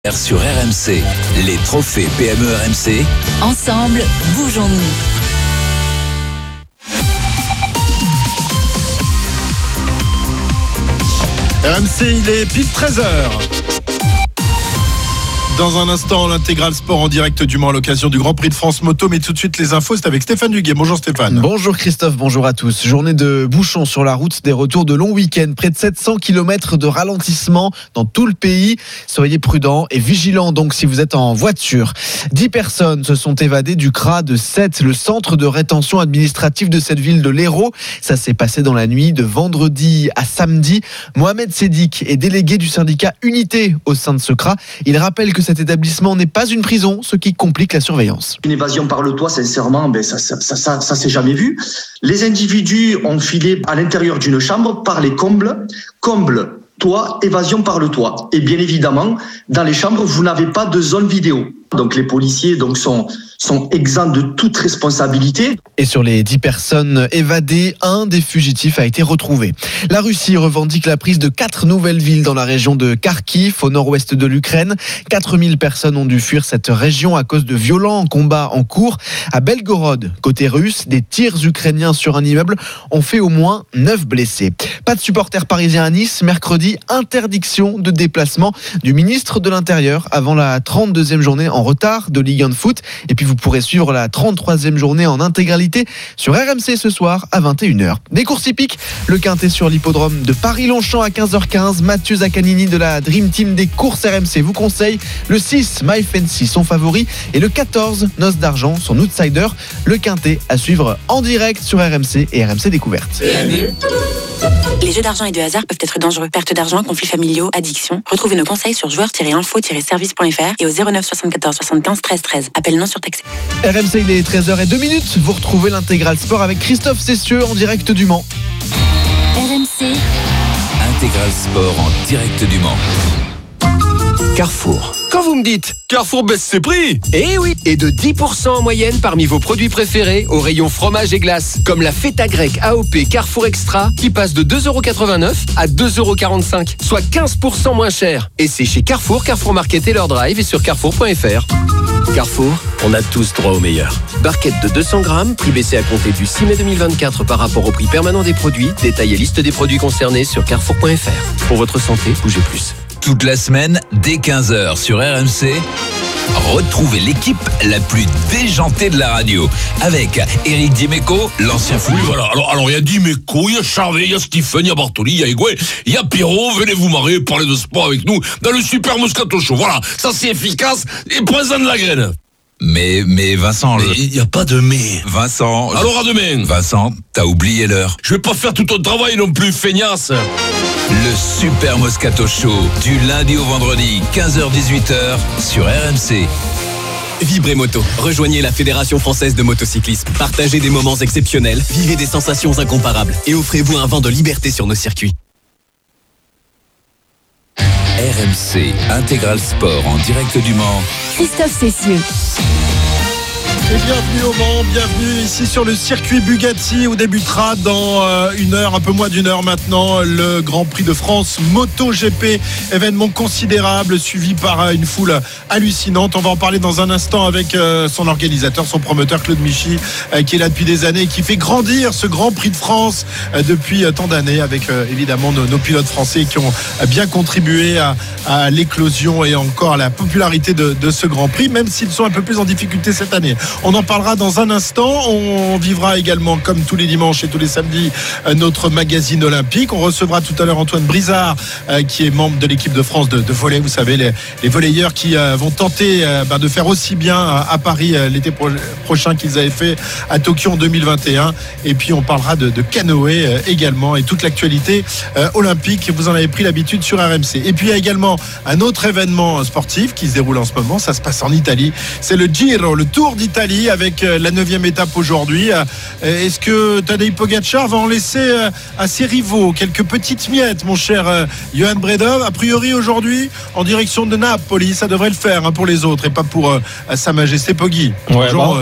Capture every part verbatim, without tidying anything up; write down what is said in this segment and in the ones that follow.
Sur R M C, les trophées P M E R M C. Ensemble, bougeons-nous. R M C, il est pile treize heures. Dans un instant, l'intégral sport en direct du Mans à l'occasion du Grand Prix de France Moto. Mais tout de suite, les infos, c'est avec Stéphane Duguay. Bonjour Stéphane. Bonjour Christophe, bonjour à tous. Journée de bouchons sur la route des retours de long week-end. Près de sept cents kilomètres de ralentissement dans tout le pays. Soyez prudents et vigilants donc si vous êtes en voiture. dix personnes se sont évadées du C R A de Sète, le centre de rétention administrative de cette ville de l'Hérault. Ça s'est passé dans la nuit de vendredi à samedi. Mohamed Sédic est délégué du syndicat Unité au sein de ce C R A. Il rappelle que cet établissement n'est pas une prison, ce qui complique la surveillance. Une évasion par le toit, sincèrement, ben ça, ça, ça, ça, ça s'est jamais vu. Les individus ont filé à l'intérieur d'une chambre par les combles, comble, toit, évasion par le toit. Et bien évidemment, dans les chambres, vous n'avez pas de zone vidéo. Donc les policiers donc sont sont exempts de toute responsabilité. Et sur les dix personnes évadées, un des fugitifs a été retrouvé. La Russie revendique la prise de quatre nouvelles villes dans la région de Kharkiv, au nord-ouest de l'Ukraine. quatre mille personnes ont dû fuir cette région à cause de violents combats en cours. À Belgorod, côté russe, des tirs ukrainiens sur un immeuble ont fait au moins neuf blessés. Pas de supporters parisiens à Nice. Mercredi, interdiction de déplacement du ministre de l'Intérieur avant la trente-deuxième journée en retard de Ligue un de foot. Et puis vous pourrez suivre la trente-troisième journée en intégralité sur R M C ce soir à vingt et une heures. Des courses hippiques, le quintet sur l'hippodrome de Paris-Longchamp à quinze heures quinze. Mathieu Zaccanini de la Dream Team des courses R M C vous conseille le six, My Fancy, son favori, et le quatorze, Noce d'Argent, son outsider. Le quintet à suivre en direct sur R M C et R M C Découverte. Les jeux d'argent et de hasard peuvent être dangereux. Perte d'argent, conflits familiaux, addiction. Retrouvez nos conseils sur joueurs tiret info tiret service point f r et au zéro neuf soixante-quatorze soixante-quinze treize treize. Appel non surtaxé. R M C, il est treize heures zéro deux. Vous retrouvez l'intégral sport avec Christophe Cessieux en direct du Mans. R M C. Intégral sport en direct du Mans. Carrefour. Quand vous me dites Carrefour baisse ses prix, eh oui, et de dix pour cent en moyenne parmi vos produits préférés au rayon fromage et glace, comme la feta grecque A O P Carrefour Extra qui passe de deux euros quatre-vingt-neuf à deux euros quarante-cinq, soit quinze pour cent moins cher. Et c'est chez Carrefour, Carrefour Market et leur drive et sur carrefour point f r. Carrefour, on a tous droit au meilleur. Barquette de deux cents grammes, prix baissé à compter du six mai deux mille vingt-quatre par rapport au prix permanent des produits. Détail et liste des produits concernés sur carrefour point f r. Pour votre santé, bougez plus. Toute la semaine, dès quinze heures sur R M C, retrouvez l'équipe la plus déjantée de la radio. Avec Eric Dimeco, l'ancien fou. Oui, voilà. Alors, alors, il y a Dimeco, il y a Charvet, il y a Stephen, il y a Bartoli, il y a Higuain, il y a Pierrot. Venez vous marrer, parler de sport avec nous dans le Super Moscato Show. Voilà. Ça, c'est efficace et présent de la graine. Mais, mais Vincent... Mais il n'y a pas de mais. Vincent... Alors à demain. Vincent, t'as oublié l'heure. Je vais pas faire tout ton travail non plus, feignasse. Le Super Moscato Show, du lundi au vendredi, quinze heures dix-huit heures, sur R M C. Vibrez Moto. Rejoignez la Fédération Française de Motocyclisme. Partagez des moments exceptionnels, vivez des sensations incomparables et offrez-vous un vent de liberté sur nos circuits. R M C, Intégral Sport en direct du Mans. Christophe Cessieux. Et bienvenue au Mans, bienvenue ici sur le circuit Bugatti où débutera dans euh, une heure, un peu moins d'une heure maintenant, le Grand Prix de France MotoGP, événement considérable suivi par euh, une foule hallucinante. On va en parler dans un instant avec euh, son organisateur, son promoteur Claude Michy, euh, qui est là depuis des années et qui fait grandir ce Grand Prix de France euh, depuis euh, tant d'années avec euh, évidemment nos, nos pilotes français qui ont euh, bien contribué à, à l'éclosion et encore à la popularité de, de ce Grand Prix, même s'ils sont un peu plus en difficulté cette année. On en parlera dans un instant. On vivra également, comme tous les dimanches et tous les samedis, notre magazine olympique. On recevra tout à l'heure Antoine Brizard, euh, qui est membre de l'équipe de France de, de volley. Vous savez, les, les volleyeurs qui euh, vont tenter euh, bah, de faire aussi bien à, à Paris euh, l'été pro- prochain qu'ils avaient fait à Tokyo en deux mille vingt et un. Et puis, on parlera de, de canoë euh, également et toute l'actualité euh, olympique. Vous en avez pris l'habitude sur R M C. Et puis, il y a également un autre événement sportif qui se déroule en ce moment. Ça se passe en Italie. C'est le Giro, le Tour d'Italie. Avec la neuvième étape aujourd'hui. Est-ce que Tadej Pogacar va en laisser à ses rivaux quelques petites miettes, mon cher Johan Bredov? A priori aujourd'hui en direction de Napoli, ça devrait le faire hein, pour les autres et pas pour euh, Sa Majesté Poggi. Ouais, Genre, bon. euh,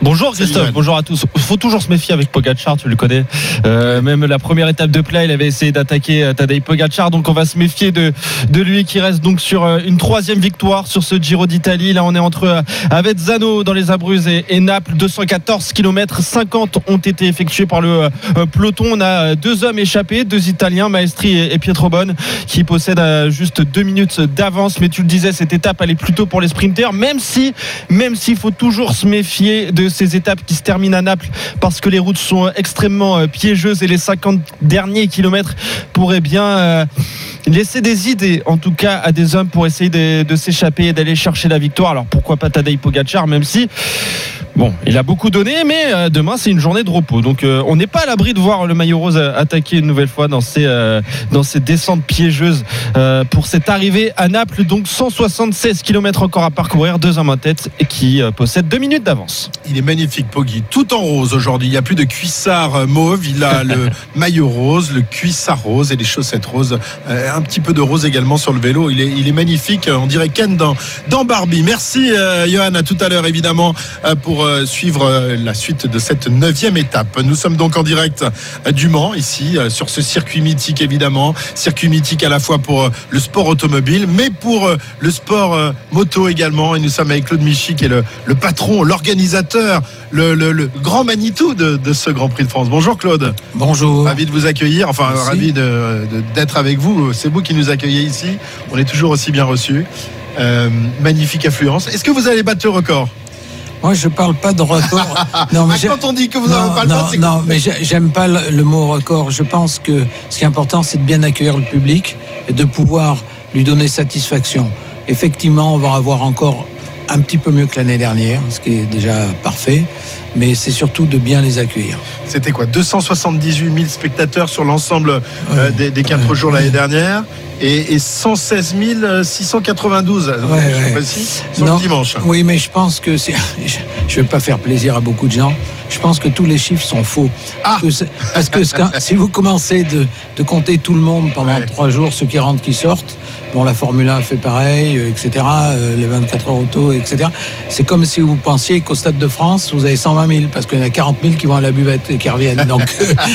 Bonjour Christophe, bonjour à tous. Il faut toujours se méfier avec Pogacar, tu le connais. Euh, même la première étape de play, il avait essayé d'attaquer Tadej Pogacar, donc on va se méfier de, de lui qui reste donc sur une troisième victoire sur ce Giro d'Italie. Là, on est entre Avezzano dans les Abruzzes et, et Naples, deux cent quatorze kilomètres, cinquante ont été effectués par le euh, peloton. On a deux hommes échappés, deux Italiens, Maestri et, et Pietro Bonne, qui possèdent euh, juste deux minutes d'avance. Mais tu le disais, cette étape, elle est plutôt pour les sprinters, même si, même s'il faut toujours se méfier de ces étapes qui se terminent à Naples parce que les routes sont extrêmement piégeuses et les cinquante derniers kilomètres pourraient bien euh, laisser des idées, en tout cas à des hommes, pour essayer de, de s'échapper et d'aller chercher la victoire. Alors pourquoi pas Tadej Pogacar, même si bon, il a beaucoup donné, mais euh, demain c'est une journée de repos, donc euh, on n'est pas à l'abri de voir le maillot rose attaquer une nouvelle fois dans ces, euh, dans ces descentes piégeuses euh, pour cette arrivée à Naples. Donc cent soixante-seize kilomètres encore à parcourir, deux hommes en tête et qui euh, possède deux minutes d'avance. Il est magnifique, Poggi, tout en rose aujourd'hui. Il n'y a plus de cuissard mauve, il a le maillot rose, le cuissard rose et les chaussettes roses, euh, un petit peu de rose également sur le vélo. Il est, il est magnifique, on dirait Ken dans, dans Barbie. Merci euh, Johan, à tout à l'heure évidemment euh, pour suivre la suite de cette neuvième étape. Nous sommes donc en direct du Mans, ici, sur ce circuit mythique évidemment. Circuit mythique à la fois pour le sport automobile, mais pour le sport moto également. Et nous sommes avec Claude Michy, qui est le, le patron, l'organisateur, le, le, le grand Manitou de, de ce Grand Prix de France. Bonjour Claude. Bonjour. Ravi de vous accueillir, enfin Merci. ravi de, de, d'être avec vous. C'est vous qui nous accueillez ici. On est toujours aussi bien reçus. Euh, magnifique affluence. Est-ce que vous allez battre le record ? Moi, je parle pas de record. Non, mais quand on dit que vous n'avez pas le temps, c'est non, mais j'aime pas le, le mot record. Je pense que ce qui est important, c'est de bien accueillir le public et de pouvoir lui donner satisfaction. Effectivement, on va avoir encore un petit peu mieux que l'année dernière, ce qui est déjà parfait, mais c'est surtout de bien les accueillir. C'était quoi, deux cent soixante-dix-huit mille spectateurs sur l'ensemble euh, des, des quatre euh, jours l'année dernière et, et cent seize mille six cent quatre-vingt-douze ouais, ouais. sur non, le dimanche. Oui, mais je pense que c'est, je ne vais pas faire plaisir à beaucoup de gens. Je pense que tous les chiffres sont faux. Ah. Parce que, parce que si vous commencez de, de compter tout le monde pendant ouais. trois jours, ceux qui rentrent, qui sortent, bon, la Formule un fait pareil, et cetera, euh, les vingt-quatre heures auto, et cetera. C'est comme si vous pensiez qu'au Stade de France, vous avez cent vingt mille, parce qu'il y en a quarante mille qui vont à la buvette et qui reviennent. Donc,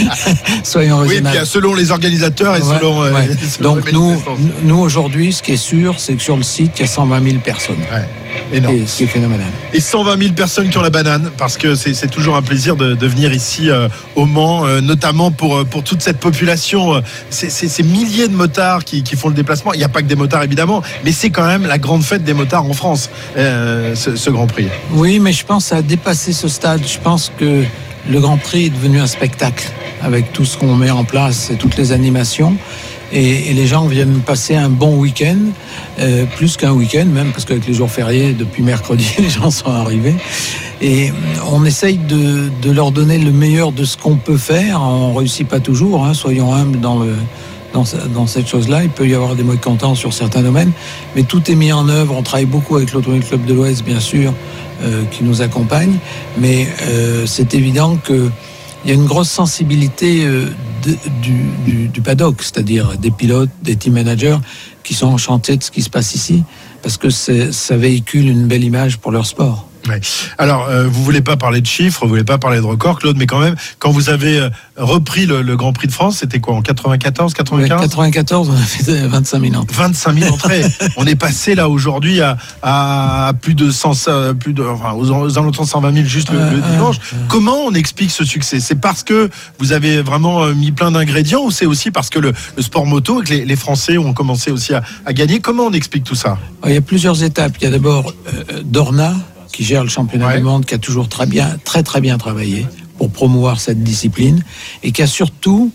soyons raisonnables. Oui, puis selon les organisateurs et ouais, selon... Ouais. Euh, selon Donc, nous, nous, aujourd'hui, ce qui est sûr, c'est que sur le site, il y a cent vingt mille personnes. Ouais. Énorme. Et c'est phénoménal. Et cent vingt mille personnes qui ont la banane, parce que c'est, c'est toujours un plaisir de, de venir ici euh, au Mans, euh, notamment pour, pour toute cette population, euh, c'est, c'est, ces milliers de motards qui, qui font le déplacement. Il n'y a pas que des motards évidemment, mais c'est quand même la grande fête des motards en France, euh, ce, ce Grand Prix. Oui, mais je pense que ça a dépassé ce stade. Je pense que le Grand Prix est devenu un spectacle avec tout ce qu'on met en place et toutes les animations. Et, et les gens viennent passer un bon week-end, euh, plus qu'un week-end même, parce qu'avec les jours fériés, depuis mercredi, les gens sont arrivés. Et on essaye de, de leur donner le meilleur de ce qu'on peut faire. On ne réussit pas toujours, hein, soyons humbles dans, le, dans, dans cette chose-là. Il peut y avoir des mécontents sur certains domaines, mais tout est mis en œuvre. On travaille beaucoup avec l'Automobile Club de l'Ouest, bien sûr, euh, qui nous accompagne. Mais euh, c'est évident que il y a une grosse sensibilité euh, de, du, du, du paddock, c'est-à-dire des pilotes, des team managers qui sont enchantés de ce qui se passe ici, parce que c'est, ça véhicule une belle image pour leur sport. Ouais. Alors, euh, vous voulez pas parler de chiffres, vous voulez pas parler de records, Claude, mais quand même, quand vous avez euh, repris le, le Grand Prix de France, c'était quoi, en quatre-vingt-quatorze, quatre-vingt-quinze ? quatre-vingt-quatorze, on a fait vingt-cinq mille entrées. vingt-cinq mille entrées. On est passé là aujourd'hui à, à plus de cent, plus de, enfin, aux alentours de cent vingt mille juste le, euh, le dimanche. Euh, Comment on explique ce succès ? C'est parce que vous avez vraiment mis plein d'ingrédients, ou c'est aussi parce que le, le sport moto, que les, les Français ont commencé aussi à, à gagner ? Comment on explique tout ça ? Il y a plusieurs étapes. Il y a d'abord euh, Dorna, qui gère le championnat ouais. du monde, qui a toujours très bien, très très bien travaillé pour promouvoir cette discipline et qui a surtout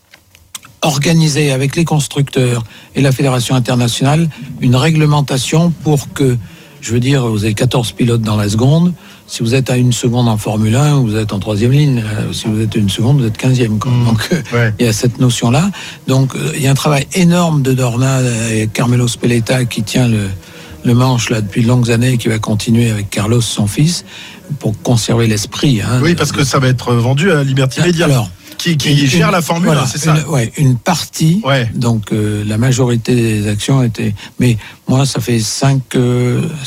organisé avec les constructeurs et la fédération internationale une réglementation pour que, je veux dire, vous avez quatorze pilotes dans la seconde. Si vous êtes à une seconde en Formule un, vous êtes en troisième ligne. Si vous êtes à une seconde, vous êtes quinzième. Quoi. Mmh. Donc, ouais. il y a cette notion-là. Donc, il y a un travail énorme de Dorna et Carmelo Speletta qui tient le le manche là depuis de longues années et qui va continuer avec Carlos, son fils, pour conserver l'esprit. Hein, oui, parce que ça va être vendu à Liberty Media. Alors, qui, qui une, gère la Formule voilà, un, c'est ça. Une, ouais, une partie. Ouais. Donc euh, la majorité des actions étaient. Mais moi, ça fait cinq. Euh, je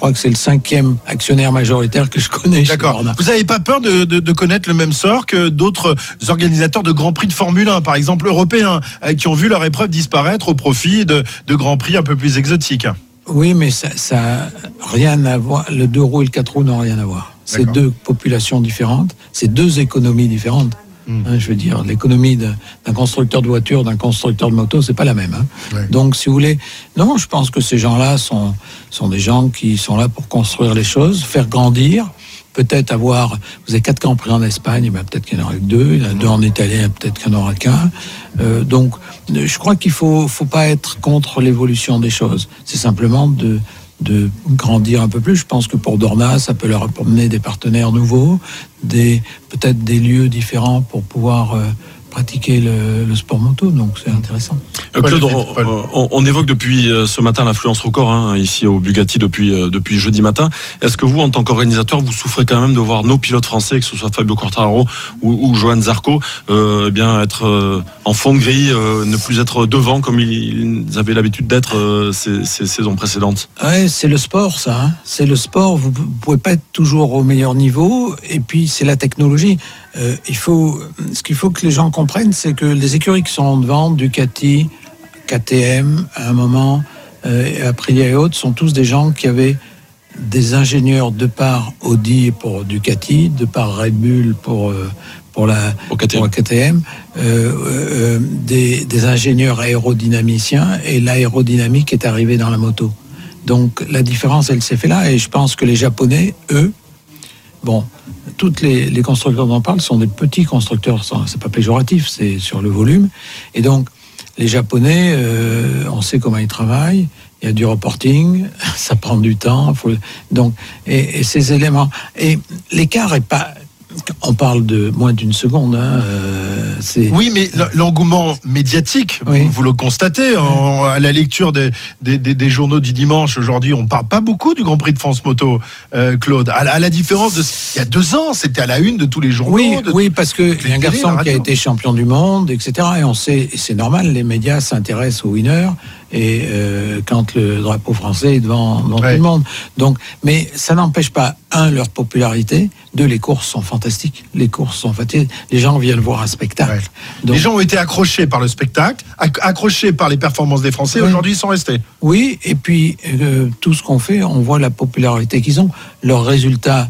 crois que c'est le cinquième actionnaire majoritaire que je connais. D'accord. Vous n'avez pas peur de, de, de connaître le même sort que d'autres organisateurs de Grands Prix de Formule un, par exemple européens, qui ont vu leur épreuve disparaître au profit de, de Grands Prix un peu plus exotiques? Oui, mais ça, ça rien à voir. Le deux roues et le quatre roues n'ont rien à voir. C'est D'accord. deux populations différentes, c'est deux économies différentes. Mmh. Hein, je veux dire, l'économie d'un, d'un constructeur de voitures, d'un constructeur de moto, c'est pas la même. Hein. Ouais. Donc, si vous voulez, non, je pense que ces gens-là sont sont des gens qui sont là pour construire les choses, faire grandir. Peut-être avoir, vous avez quatre Grands Prix en Espagne, ben peut-être qu'il y en aura que deux, il y en a deux en Italie, peut-être qu'il n'y en aura qu'un. Euh, donc, je crois qu'il faut, faut pas être contre l'évolution des choses. C'est simplement de, de grandir un peu plus. Je pense que pour Dorna, ça peut leur amener des partenaires nouveaux, des, peut-être des lieux différents pour pouvoir euh, pratiquer le, le sport moto, donc c'est intéressant. Euh, Claude, on, on, on évoque depuis ce matin l'affluence record hein, ici au Bugatti depuis, depuis jeudi matin. Est-ce que vous, en tant qu'organisateur, vous souffrez quand même de voir nos pilotes français, que ce soit Fabio Quartararo ou, ou Johan Zarco, euh, eh bien être euh, en fond de grille, euh, ne plus être devant comme ils avaient l'habitude d'être euh, ces, ces saisons précédentes? Ouais, c'est le sport, ça. Hein. C'est le sport. Vous ne pouvez pas être toujours au meilleur niveau. Et puis, c'est la technologie. Euh, il faut, ce qu'il faut que les gens comprennent, c'est que les écuries qui sont devant, Ducati, K T M, à un moment, euh, Aprilia et autres, sont tous des gens qui avaient des ingénieurs de part Audi pour Ducati, de part Red Bull pour, euh, pour, la, pour K T M, pour K T M euh, euh, des, des ingénieurs aérodynamiciens, et l'aérodynamique est arrivée dans la moto. Donc la différence, elle s'est fait là, et je pense que les Japonais, eux, bon, toutes les, les constructeurs dont on parle sont des petits constructeurs, c'est pas péjoratif, c'est sur le volume. Et donc, les Japonais, euh, on sait comment ils travaillent, il y a du reporting, ça prend du temps, faut, donc, et, et ces éléments. Et l'écart est pas... On parle de moins d'une seconde. Hein, euh, c'est... Oui, mais l'engouement médiatique, oui. vous, vous le constatez en, à la lecture des, des, des, des journaux du dimanche. Aujourd'hui, on ne parle pas beaucoup du Grand Prix de France Moto, euh, Claude. À la, à la différence de il y a deux ans, c'était à la une de tous les journaux. Oui, de, oui, parce qu'il y a un garçon qui a été champion du monde, et cetera. Et on sait, et c'est normal, les médias s'intéressent aux winners. Et euh, quand le drapeau français est devant, devant ouais. tout le monde. Donc, mais ça n'empêche pas, un, leur popularité, deux, les courses sont fantastiques. Les courses sont fantastiques. Les gens viennent voir un spectacle. Ouais. Donc, les gens ont été accrochés par le spectacle, accrochés par les performances des Français. Ouais. Aujourd'hui, ils sont restés. Oui, et puis euh, tout ce qu'on fait, on voit la popularité qu'ils ont. Leurs résultats,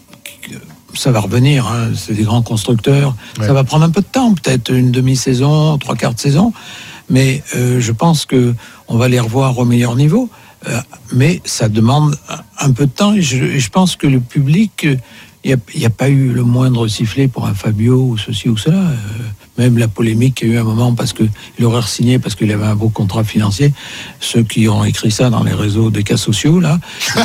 ça va revenir. Hein, c'est des grands constructeurs. Ouais. Ça va prendre un peu de temps, peut-être une demi-saison, trois quarts de saison. Mais euh, je pense que on va les revoir au meilleur niveau. Euh, mais ça demande un peu de temps. Et je, et je pense que le public, il n'y a, a pas eu le moindre sifflet pour un Fabio ou ceci ou cela. Euh, même la polémique qu'il y a eu un moment parce qu'il aurait re-signé parce qu'il avait un beau contrat financier. Ceux qui ont écrit ça dans les réseaux des cas sociaux, là,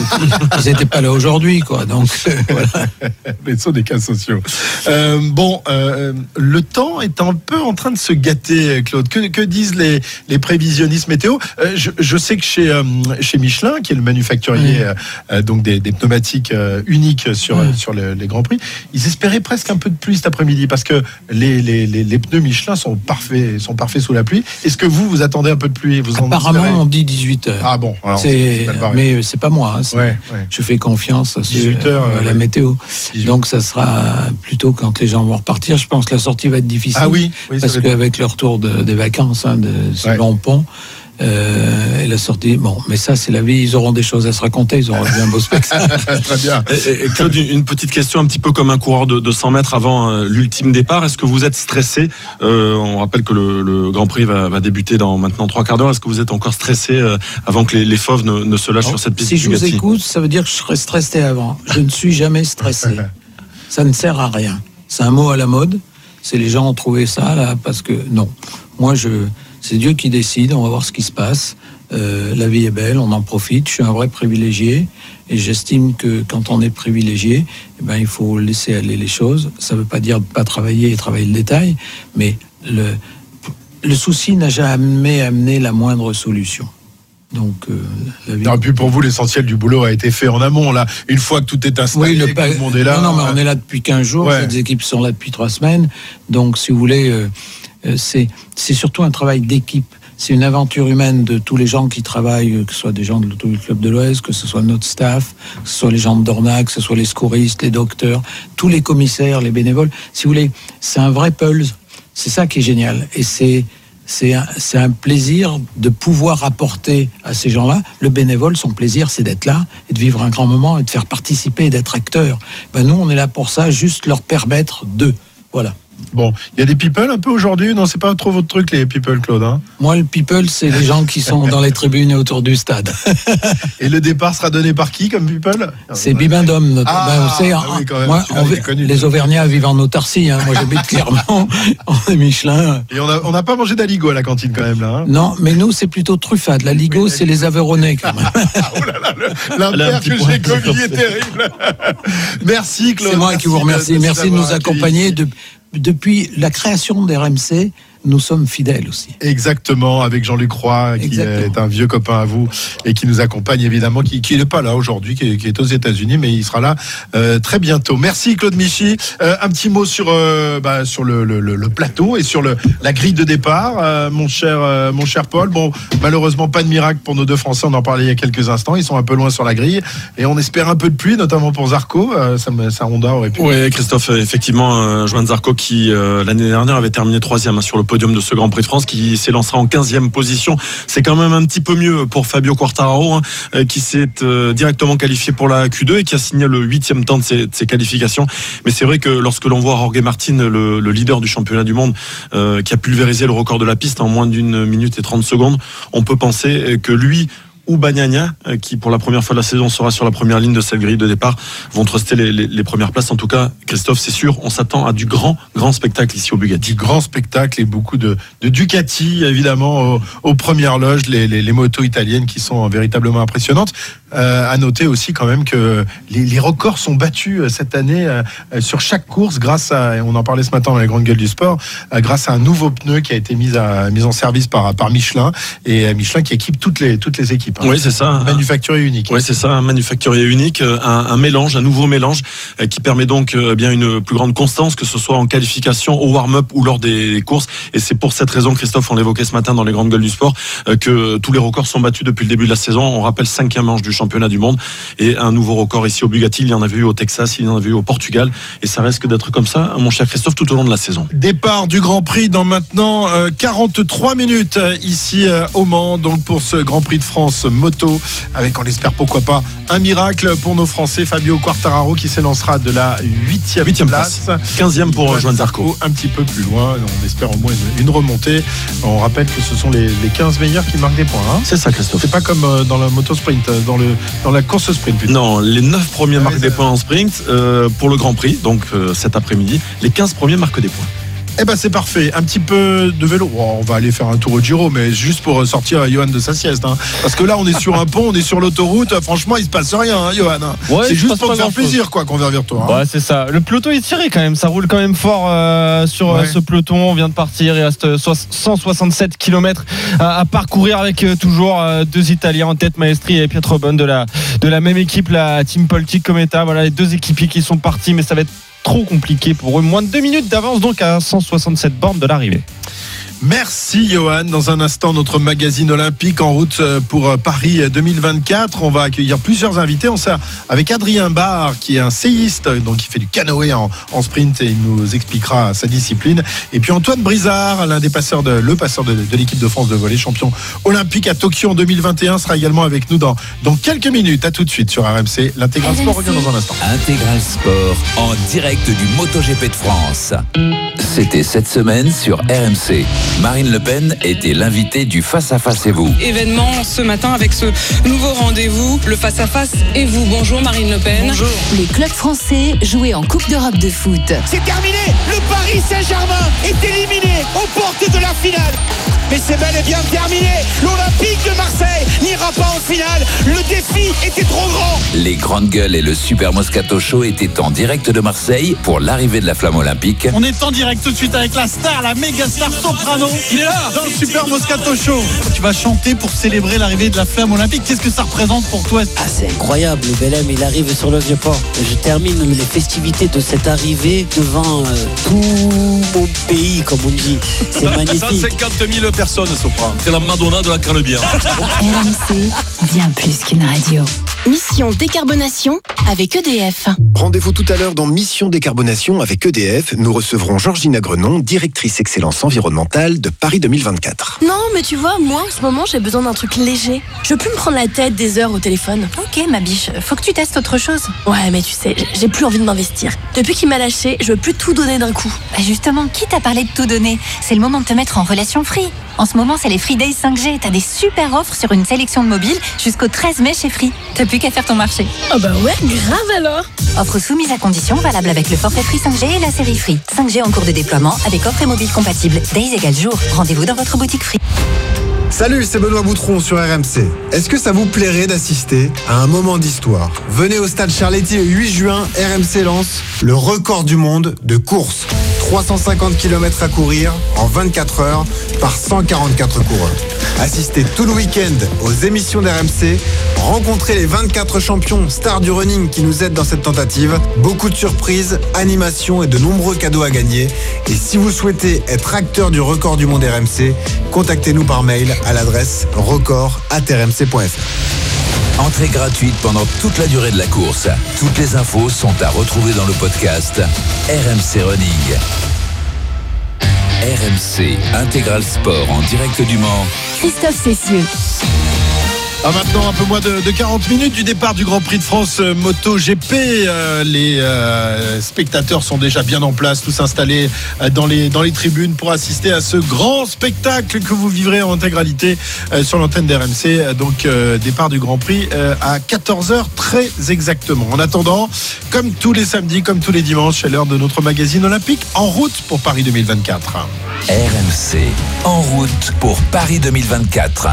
ils n'étaient pas là aujourd'hui, quoi. Donc, voilà. Les réseaux des cas sociaux. Euh, bon, euh, le temps est un peu en train de se gâter, Claude. Que, que disent les, les prévisionnistes météo? euh, je, je sais que chez, euh, chez Michelin, qui est le manufacturier mmh. euh, donc des, des pneumatiques euh, uniques sur, mmh. sur le, les Grands Prix, ils espéraient presque un peu de pluie cet après-midi parce que les, les, les, les pneus Michelin sont parfaits, sont parfaits sous la pluie. Est-ce que vous, vous attendez un peu de pluie? Vous en Apparemment, espérez? On dit dix-huit heures. Ah bon, alors c'est, c'est mais c'est pas moi. Hein, c'est, ouais, ouais. Je fais confiance à, dix-huit heures, à la ouais. météo. dix-huit. Donc ça sera plutôt quand les gens vont repartir. Je pense que la sortie va être difficile. Ah oui, oui parce qu'avec le retour de, des vacances, hein, de ce ouais. long pont, Euh, et la sortie, bon, mais ça c'est la vie, ils auront des choses à se raconter, ils auront un beau spectacle. Très bien. Et, et Claude, une petite question un petit peu comme un coureur de, de cent mètres avant euh, l'ultime départ, est-ce que vous êtes stressé? euh, On rappelle que le, le Grand Prix va, va débuter dans maintenant trois quarts d'heure, est-ce que vous êtes encore stressé euh, avant que les, les fauves ne, ne se lâchent non, sur cette piste? Si je Bugatti? vous écoute, ça veut dire que je serais stressé avant. Je ne suis jamais stressé. Ça ne sert à rien. C'est un mot à la mode, c'est les gens ont trouvé ça là, parce que non, moi je... C'est Dieu qui décide, on va voir ce qui se passe. Euh, la vie est belle, on en profite. Je suis un vrai privilégié et j'estime que quand on est privilégié, eh ben, il faut laisser aller les choses. Ça ne veut pas dire de ne pas travailler et travailler le détail, mais le, le souci n'a jamais amené la moindre solution. Donc, euh, la vie... Non, et puis pour vous, l'essentiel du boulot a été fait en amont. Là, une fois que tout est installé, oui, le... que tout le monde est là. Non, non, mais on est là depuis quinze jours. Ouais. Les équipes sont là depuis trois semaines. Donc, si vous voulez, euh, c'est, c'est surtout un travail d'équipe. c'est une aventure humaine de tous les gens qui travaillent, que ce soit des gens de l'Automobile Club de l'Ouest, que ce soit notre staff, que ce soit les gens de Dornac, que ce soit les secouristes, les docteurs, tous les commissaires, les bénévoles. Si vous voulez, c'est un vrai pulse. C'est ça qui est génial. Et c'est, c'est, un, c'est un plaisir de pouvoir apporter à ces gens-là. Le bénévole, son plaisir, c'est d'être là et de vivre un grand moment et de faire participer et d'être acteur. Ben, nous, on est là pour ça, juste leur permettre de. Voilà. Bon, il y a des people un peu aujourd'hui. Non, c'est pas trop votre truc, les people, Claude, hein? Moi, le people, c'est les gens qui sont dans les tribunes et autour du stade. Et le départ sera donné par qui comme people? C'est Bibendum, notamment. Ah, ben, vous savez, bah oui, quand même, moi, on, connu, les Auvergnats vivent en autarcie. Hein. Moi, j'habite Clermont, on est Michelin. Et on n'a pas mangé d'aligot à la cantine quand même, là. Hein. Non, mais nous, c'est plutôt truffade. L'aligot, oui, c'est les Aveyronnais, quand même. Oh là là, le, l'impair que j'ai commis est terrible. Merci, Claude. C'est moi merci qui vous remercie. De, de merci de nous accompagner. De, depuis la création d'R M C, nous sommes fidèles aussi. Exactement, avec Jean-Luc Roy, qui Exactement. est un vieux copain à vous et qui nous accompagne évidemment, qui, qui n'est pas là aujourd'hui, qui est, qui est aux États-Unis, mais il sera là euh, très bientôt. Merci Claude Michy. Euh, un petit mot sur euh, bah, sur le, le, le plateau et sur le, la grille de départ, euh, mon cher euh, mon cher Paul. Bon, malheureusement pas de miracle pour nos deux Français. On en parlait il y a quelques instants. Ils sont un peu loin sur la grille et on espère un peu de pluie, notamment pour Zarco. Euh, ça, ça Honda aurait pu. Oui, Christophe, effectivement, euh, Joan Zarco qui euh, l'année dernière avait terminé troisième hein, sur le podium de ce Grand Prix de France, qui s'élancera en quinzième position. C'est quand même un petit peu mieux pour Fabio Quartararo, hein, qui s'est euh, directement qualifié pour la Q deux et qui a signé le huitième temps de ses, de ses qualifications. Mais c'est vrai que lorsque l'on voit Jorge Martin, le, le leader du championnat du monde, euh, qui a pulvérisé le record de la piste en moins d'une minute et trente secondes, on peut penser que lui ou Bagnaia, qui pour la première fois de la saison sera sur la première ligne de cette grille de départ, vont truster les, les, les premières places. En tout cas, Christophe, c'est sûr, on s'attend à du grand, grand spectacle ici au Bugatti. Du grand spectacle et beaucoup de, de Ducati, évidemment, aux, aux premières loges, les, les, les motos italiennes qui sont véritablement impressionnantes. Euh, à noter aussi quand même que les, les records sont battus cette année euh, sur chaque course grâce à, on en parlait ce matin dans les grandes gueules du sport, euh, grâce à un nouveau pneu qui a été mis, à, mis en service par, par Michelin, et Michelin qui équipe toutes les, toutes les équipes. Hein. Oui, c'est ça. Un manufacturier unique. Oui, c'est ça, un manufacturier unique, un, un mélange, un nouveau mélange euh, qui permet donc euh, bien une plus grande constance, que ce soit en qualification, au warm-up ou lors des courses. Et c'est pour cette raison, Christophe, on l'évoquait ce matin dans les grandes gueules du sport, euh, que tous les records sont battus depuis le début de la saison. On rappelle cinquième manche du championnat du monde et un nouveau record ici au Bugatti. Il y en avait eu au Texas, il y en avait eu au Portugal, et ça risque d'être comme ça, mon cher Christophe, tout au long de la saison. Départ du Grand Prix dans maintenant euh, quarante-trois minutes euh, ici euh, au Mans, donc pour ce Grand Prix de France moto, avec, on l'espère, pourquoi pas, un miracle pour nos Français. Fabio Quartararo qui s'élancera de la huitième place, place. quinzième pour Joan Zarco. Un petit peu plus loin, on espère au moins une, une remontée. On rappelle que ce sont les, les quinze meilleurs qui marquent des points. Hein. C'est ça, Christophe. C'est pas comme euh, dans la moto sprint, dans, le, dans la course sprint. Plutôt. Non, les neuf premiers ouais, marquent des points en sprint euh, pour le Grand Prix, donc euh, cet après-midi. Les quinze premiers marquent des points. Eh ben c'est parfait, un petit peu de vélo. Oh, on va aller faire un tour au Giro, mais juste pour sortir Johan de sa sieste, hein. Parce que là on est sur un pont, on est sur l'autoroute. Franchement, il se passe rien, hein, Johan. Ouais, c'est juste pour te faire plaisir, quoi, qu'on vient vers toi. Hein. Ouais, c'est ça. Le peloton est tiré quand même, ça roule quand même fort euh, sur ouais. euh, ce peloton. On vient de partir, il reste cent soixante-sept kilomètres à, à parcourir avec euh, toujours euh, deux Italiens en tête, Maestri et Pietro Bon de la de la même équipe, la Team Poltic Cometa. Voilà les deux équipiers qui sont partis, mais ça va être trop compliqué pour eux. Moins de deux minutes d'avance donc à cent soixante-sept bornes de l'arrivée. Merci Johan. Dans un instant, notre magazine olympique en route pour Paris deux mille vingt-quatre. On va accueillir plusieurs invités. On sert avec Adrien Barre, qui est un séiste, donc qui fait du canoë en, en sprint, et il nous expliquera sa discipline. Et puis Antoine Brizard, l'un des passeurs de, le passeur de, de l'équipe de France de volley, champion olympique à Tokyo en deux mille vingt et un, sera également avec nous dans, dans quelques minutes. À tout de suite sur R M C. L'Intégral Sport revient dans un instant. Intégral Sport en direct du MotoGP de France. C'était cette semaine sur R M C. Marine Le Pen était l'invitée du Face à Face et vous. Événement ce matin avec ce nouveau rendez-vous, le Face à Face et vous. Bonjour Marine Le Pen. Bonjour. Les clubs français jouaient en Coupe d'Europe de foot. C'est terminé. Le Paris Saint-Germain est éliminé aux portes de la finale. Mais c'est bel et bien terminé. L'Olympique de Marseille n'ira pas en finale. Le défi était trop grand. Les Grandes Gueules et le Super Moscato Show étaient en direct de Marseille pour l'arrivée de la flamme olympique. On est en direct tout de suite avec la star, la méga star Soprano. Il est là dans le Super Moscato Show. Tu vas chanter pour célébrer l'arrivée de la flamme olympique. Qu'est-ce que ça représente pour toi? Ah, c'est incroyable. Le Belém, il arrive sur le Vieux-Port. Je termine les festivités de cette arrivée devant euh, tout mon pays, comme on dit. C'est magnifique. cent cinquante mille personnes, Soprano. C'est la Madonna de la Canebière. R M C, bien plus qu'une radio. Mission décarbonation avec E D F. Rendez-vous tout à l'heure dans Mission décarbonation avec E D F. Nous recevrons Georgina Grenon, directrice excellence environnementale de Paris deux mille vingt-quatre. Non, mais tu vois, moi en ce moment j'ai besoin d'un truc léger. Je veux plus me prendre la tête des heures au téléphone. Ok ma biche, faut que tu testes autre chose. Ouais, mais tu sais, j'ai plus envie de m'investir. Depuis qu'il m'a lâché, je veux plus tout donner d'un coup. Bah justement, qui t'a parlé de tout donner? C'est le moment de te mettre en relation Free. En ce moment, c'est les Free Days cinq G. T'as des super offres sur une sélection de mobiles jusqu'au treize mai chez Free. T'as plus qu'à faire ton marché. Ah bah ouais, grave alors. Offre soumise à condition, valable avec le forfait Free cinq G et la série Free. cinq G en cours de déploiement avec offre et mobile compatible. Days égale jour. Rendez-vous dans votre boutique Free. Salut, c'est Benoît Boutron sur R M C. Est-ce que ça vous plairait d'assister à un moment d'histoire? Venez au stade Charletti le huit juin, R M C lance le record du monde de course. trois cent cinquante kilomètres à courir en vingt-quatre heures par cent quarante-quatre coureurs. Assistez tout le week-end aux émissions d'R M C, rencontrez les vingt-quatre champions stars du running qui nous aident dans cette tentative. Beaucoup de surprises, animations et de nombreux cadeaux à gagner. Et si vous souhaitez être acteur du record du monde R M C, contactez-nous par mail à l'adresse record arobase r m c point f r. Entrée gratuite pendant toute la durée de la course. Toutes les infos sont à retrouver dans le podcast R M C Running. R M C Intégral Sport en direct du Mans. Christophe Cessieux. Ah, maintenant, un peu moins de, de quarante minutes du départ du Grand Prix de France euh, MotoGP. Euh, les euh, spectateurs sont déjà bien en place, tous installés euh, dans, les, dans les tribunes pour assister à ce grand spectacle que vous vivrez en intégralité euh, sur l'antenne d'R M C. Euh, donc, euh, départ du Grand Prix euh, à quatorze heures très exactement. En attendant, comme tous les samedis, comme tous les dimanches, c'est l'heure de notre magazine olympique en route pour Paris deux mille vingt-quatre. R M C en route pour Paris deux mille vingt-quatre.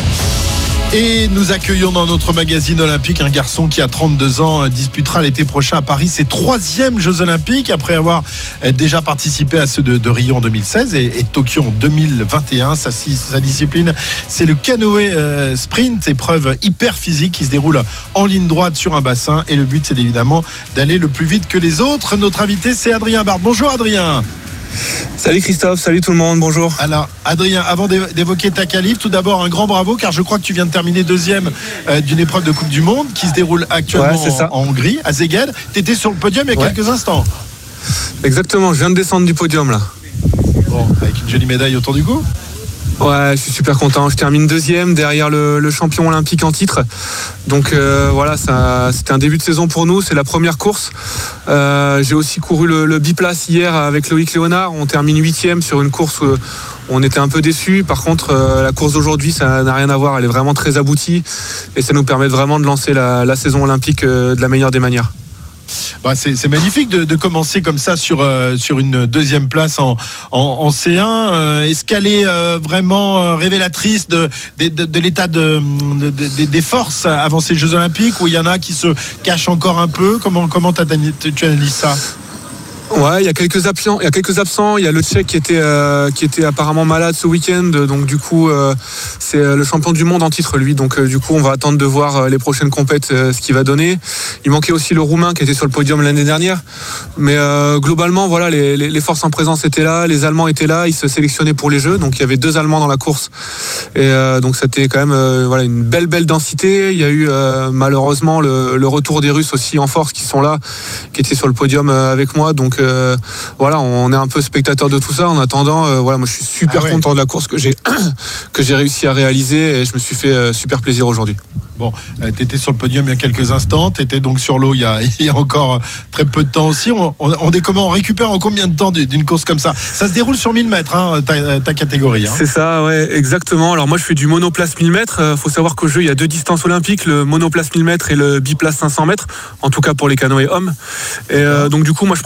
Et nous accueillons dans notre magazine olympique un garçon qui a trente-deux ans, disputera l'été prochain à Paris ses troisièmes Jeux olympiques après avoir déjà participé à ceux de, de Rio en deux mille seize et, et Tokyo en deux mille vingt et un. Sa, sa discipline, c'est le canoë euh, sprint, épreuve hyper physique qui se déroule en ligne droite sur un bassin. Et le but, c'est évidemment d'aller le plus vite que les autres. Notre invité, c'est Adrien Barthe. Bonjour Adrien. Salut Christophe, salut tout le monde, bonjour. Alors Adrien, avant d'évoquer ta qualif, tout d'abord un grand bravo car je crois que tu viens de terminer deuxième euh, d'une épreuve de Coupe du Monde qui se déroule actuellement ouais, en, en Hongrie, à Szeged. Tu étais sur le podium il y a ouais. quelques instants. Exactement, je viens de descendre du podium là. Bon, avec une jolie médaille autour du cou. Ouais, je suis super content. Je termine deuxième derrière le, le champion olympique en titre. Donc euh, voilà, ça, c'était un début de saison pour nous. C'est la première course. Euh, j'ai aussi couru le, le biplace hier avec Loïc Léonard. On termine huitième sur une course où on était un peu déçus. Par contre, euh, la course d'aujourd'hui, ça n'a rien à voir. Elle est vraiment très aboutie et ça nous permet vraiment de lancer la, la saison olympique euh, de la meilleure des manières. Bah c'est, c'est magnifique de, de commencer comme ça sur, euh, sur une deuxième place en, en, en C un. Euh, est-ce qu'elle est euh, vraiment euh, révélatrice de, de, de, de l'état de, de, de, des forces avant ces Jeux Olympiques, où il y en a qui se cachent encore un peu? Comment, comment tu analyses ça? Ouais, il y a quelques absents. Il y a quelques absents. Il y a le Tchèque qui était euh, qui était apparemment malade ce week-end. Donc du coup, euh, c'est le champion du monde en titre lui. Donc euh, du coup, on va attendre de voir euh, les prochaines compètes euh, ce qu'il va donner. Il manquait aussi le Roumain qui était sur le podium l'année dernière. Mais euh, globalement, voilà, les, les, les forces en présence étaient là, les Allemands étaient là. Ils se sélectionnaient pour les Jeux. Donc il y avait deux Allemands dans la course. Et euh, donc c'était quand même euh, voilà une belle belle densité. Il y a eu euh, malheureusement le, le retour des Russes aussi en force qui sont là, qui étaient sur le podium euh, avec moi. Donc Euh, voilà, on est un peu spectateur de tout ça. En attendant, euh, voilà, moi je suis super ah ouais. content de la course que j'ai que j'ai réussi à réaliser et je me suis fait euh, super plaisir aujourd'hui. Bon, euh, tu étais sur le podium il y a quelques instants, tu étais donc sur l'eau il y a, il y a encore très peu de temps aussi. On, on, on, est comment, on récupère en combien de temps d'une course comme ça? Ça se déroule sur mille mètres, hein, ta, ta catégorie. Hein. C'est ça, ouais, exactement. Alors moi je fais du monoplace mille mètres. Il faut savoir qu'au jeu il y a deux distances olympiques, le monoplace mille mètres et le biplace cinq cents mètres, en tout cas pour les canoës hommes. Et euh, donc du coup moi je pratique les deux.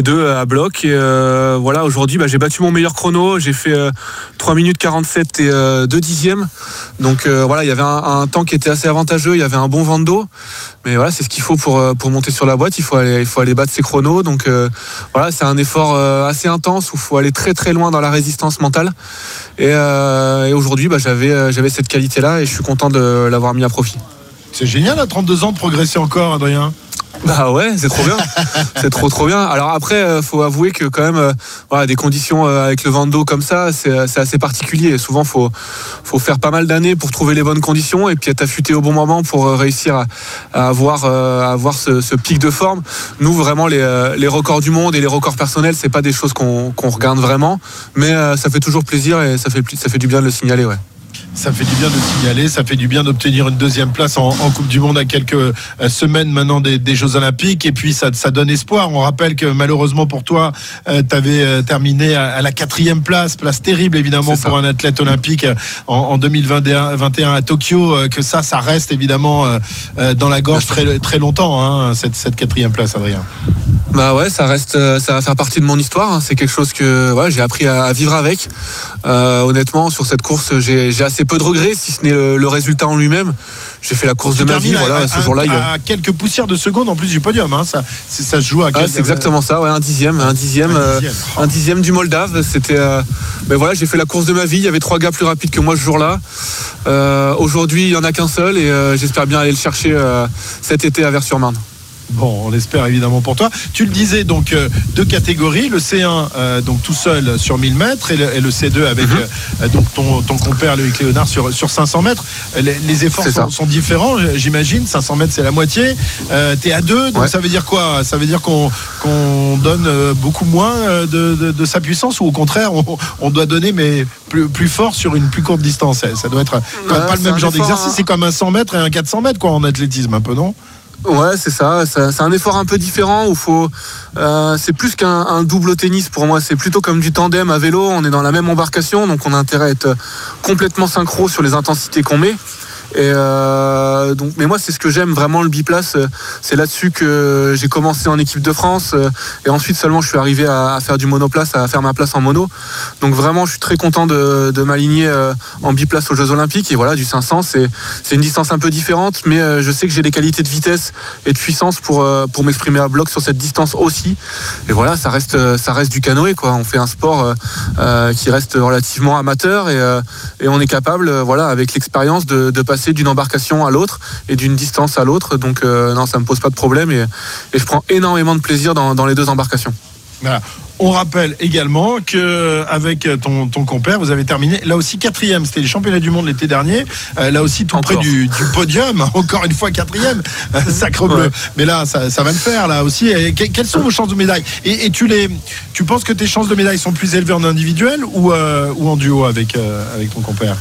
deux à bloc. Et euh, voilà, aujourd'hui, bah, j'ai battu mon meilleur chrono. J'ai fait euh, trois minutes quarante-sept et euh, deux dixièmes. Donc euh, voilà, il y avait un, un temps qui était assez avantageux. Il y avait un bon vent de dos. Mais voilà, c'est ce qu'il faut pour, pour monter sur la boîte. Il faut aller, il faut aller battre ses chronos. Donc euh, voilà, c'est un effort euh, assez intense où il faut aller très très loin dans la résistance mentale. Et, euh, et aujourd'hui, bah, j'avais, j'avais cette qualité-là et je suis content de l'avoir mis à profit. C'est génial à trente-deux ans de progresser encore, Adrien. Bah ouais, c'est trop bien. C'est trop trop bien. Alors après, euh, faut avouer que quand même, euh, voilà, des conditions euh, avec le vent de dos comme ça, c'est, c'est assez particulier. Et souvent, faut faut faire pas mal d'années pour trouver les bonnes conditions et puis être affûté au bon moment pour euh, réussir à, à avoir euh, à avoir ce, ce pic de forme. Nous, vraiment, les euh, les records du monde et les records personnels, c'est pas des choses qu'on qu'on regarde vraiment, mais euh, ça fait toujours plaisir et ça fait ça fait du bien de le signaler, ouais. Ça fait du bien de signaler, ça fait du bien d'obtenir une deuxième place en, en Coupe du Monde à quelques euh, semaines maintenant des, des Jeux Olympiques. Et puis ça, ça donne espoir. On rappelle que malheureusement pour toi, euh, tu avais euh, terminé à, à la quatrième place, place terrible évidemment pour un athlète olympique en, en deux mille vingt et un, vingt et un à Tokyo. Euh, que ça, ça reste évidemment euh, euh, dans la gorge très, très longtemps, hein, cette, cette quatrième place, Adrien. Bah ouais, ça reste, ça va faire partie de mon histoire. Hein. C'est quelque chose que ouais, j'ai appris à, à vivre avec. Euh, honnêtement, sur cette course, j'ai, j'ai assez peu de regrets, si ce n'est le, le résultat en lui-même. J'ai fait la course de ma vie. À, voilà, à, ce jour-là, à, il y a... à quelques poussières de seconde en plus du podium. Hein. Ça, c'est, ça se joue à. Ah, c'est exactement ça. Ouais, un dixième, un dixième, un dixième, euh, oh. un dixième du Moldave. C'était. Euh... Mais voilà, j'ai fait la course de ma vie. Il y avait trois gars plus rapides que moi ce jour-là. Euh, aujourd'hui, il y en a qu'un seul et euh, j'espère bien aller le chercher euh, cet été à Vers-sur-Marne. Bon, on l'espère évidemment pour toi. Tu le disais, donc euh, deux catégories, le C un euh, donc tout seul sur mille mètres et le, et le C deux avec mm-hmm. euh, donc ton, ton compère Loïc Léonard sur, sur cinq cents mètres. Les, les efforts sont, sont différents, j'imagine. cinq cents mètres, c'est la moitié. Euh, t'es à deux, donc ouais. Ça veut dire quoi? Ça veut dire qu'on, qu'on donne beaucoup moins de, de, de sa puissance ou au contraire, on, on doit donner mais plus, plus fort sur une plus courte distance. Ça doit être quand même ouais, pas le même genre effort, d'exercice. Hein. C'est comme un cent mètres et un quatre cents mètres quoi, en athlétisme, un peu, non? Ouais, c'est ça, ça. C'est un effort un peu différent où faut. Euh, c'est plus qu'un un double au tennis pour moi. C'est plutôt comme du tandem à vélo. On est dans la même embarcation, donc on a intérêt à être complètement synchro sur les intensités qu'on met. Et euh, donc, mais moi, c'est ce que j'aime vraiment, le biplace. C'est là-dessus que j'ai commencé en équipe de France. Et ensuite, seulement, je suis arrivé à, à faire du monoplace, à faire ma place en mono. Donc vraiment, je suis très content de, de m'aligner en biplace aux Jeux Olympiques. Et voilà, du cinq cents, c'est, c'est une distance un peu différente, mais je sais que j'ai les qualités de vitesse et de puissance pour, pour m'exprimer à bloc sur cette distance aussi. Et voilà, ça reste, ça reste du canoë, quoi. On fait un sport euh, qui reste relativement amateur et, euh, et on est capable, voilà, avec l'expérience de, de passer d'une embarcation à l'autre et d'une distance à l'autre, donc euh, non, ça me pose pas de problème et, et je prends énormément de plaisir dans, dans les deux embarcations. Voilà. On rappelle également qu'avec ton, ton compère, vous avez terminé là aussi quatrième. C'était les championnats du monde l'été dernier. Euh, là aussi tout Encore. près du, du podium. Encore une fois quatrième. Euh, sacre bleu. Ouais. Mais là, ça, ça va le faire là aussi. Et que, quelles sont vos chances de médaille et, et tu les, tu penses que tes chances de médaille sont plus élevées en individuel ou, euh, ou en duo avec, euh, avec ton compère?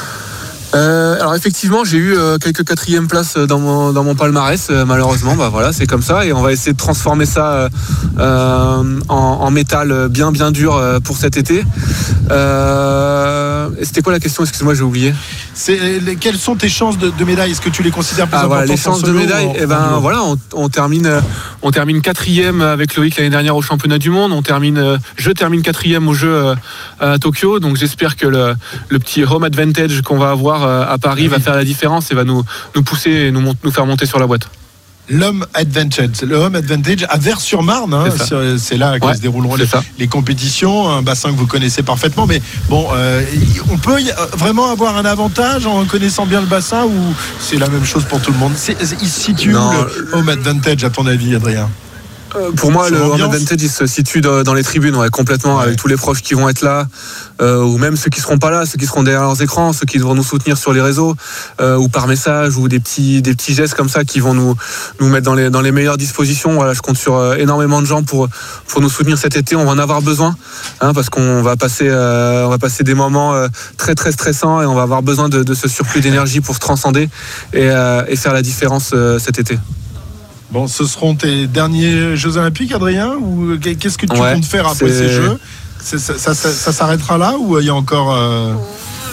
Euh, alors effectivement, j'ai eu euh, quelques quatrièmes places dans mon dans mon palmarès. Euh, malheureusement, bah voilà, c'est comme ça et on va essayer de transformer ça euh, en, en métal bien bien dur euh, pour cet été. Euh, c'était quoi la question? Excuse-moi, j'ai oublié. C'est les, quelles sont tes chances de, de médaille? Est-ce que tu les considères plus ah, importantes? Voilà, les chances de médaille, et eh ben voilà, on, on termine on termine quatrième avec Loïc l'année dernière au championnat du monde. On termine, je termine quatrième au jeu à Tokyo. Donc j'espère que le, le petit home advantage qu'on va avoir à Paris va faire la différence et va nous, nous pousser et nous, nous faire monter sur la boîte. L'homme advantage, le home advantage à Vers-sur-Marne, hein, c'est, c'est là que ouais, se dérouleront les, les compétitions, un bassin que vous connaissez parfaitement, mais bon, euh, on peut y, vraiment avoir un avantage en connaissant bien le bassin ou c'est la même chose pour tout le monde? c'est, Il se situe où le home advantage à ton avis, Adrien? Pour moi, le home advantage, il se situe dans les tribunes, ouais, complètement, ouais. Avec tous les proches qui vont être là, euh, ou même ceux qui seront pas là, ceux qui seront derrière leurs écrans, ceux qui vont nous soutenir sur les réseaux, euh, ou par message, ou des petits, des petits gestes comme ça qui vont nous, nous mettre dans les, dans les meilleures dispositions. Voilà, je compte sur euh, énormément de gens pour, pour nous soutenir cet été. On va en avoir besoin, hein, parce qu'on va passer, euh, on va passer des moments euh, très très stressants et on va avoir besoin de, de ce surplus d'énergie pour se transcender et, euh, et faire la différence euh, cet été. Bon, ce seront tes derniers Jeux Olympiques, Adrien? Ou qu'est-ce que tu ouais, comptes faire après c'est... ces Jeux? c'est, ça, ça, ça, ça s'arrêtera là ou il y a encore... Euh...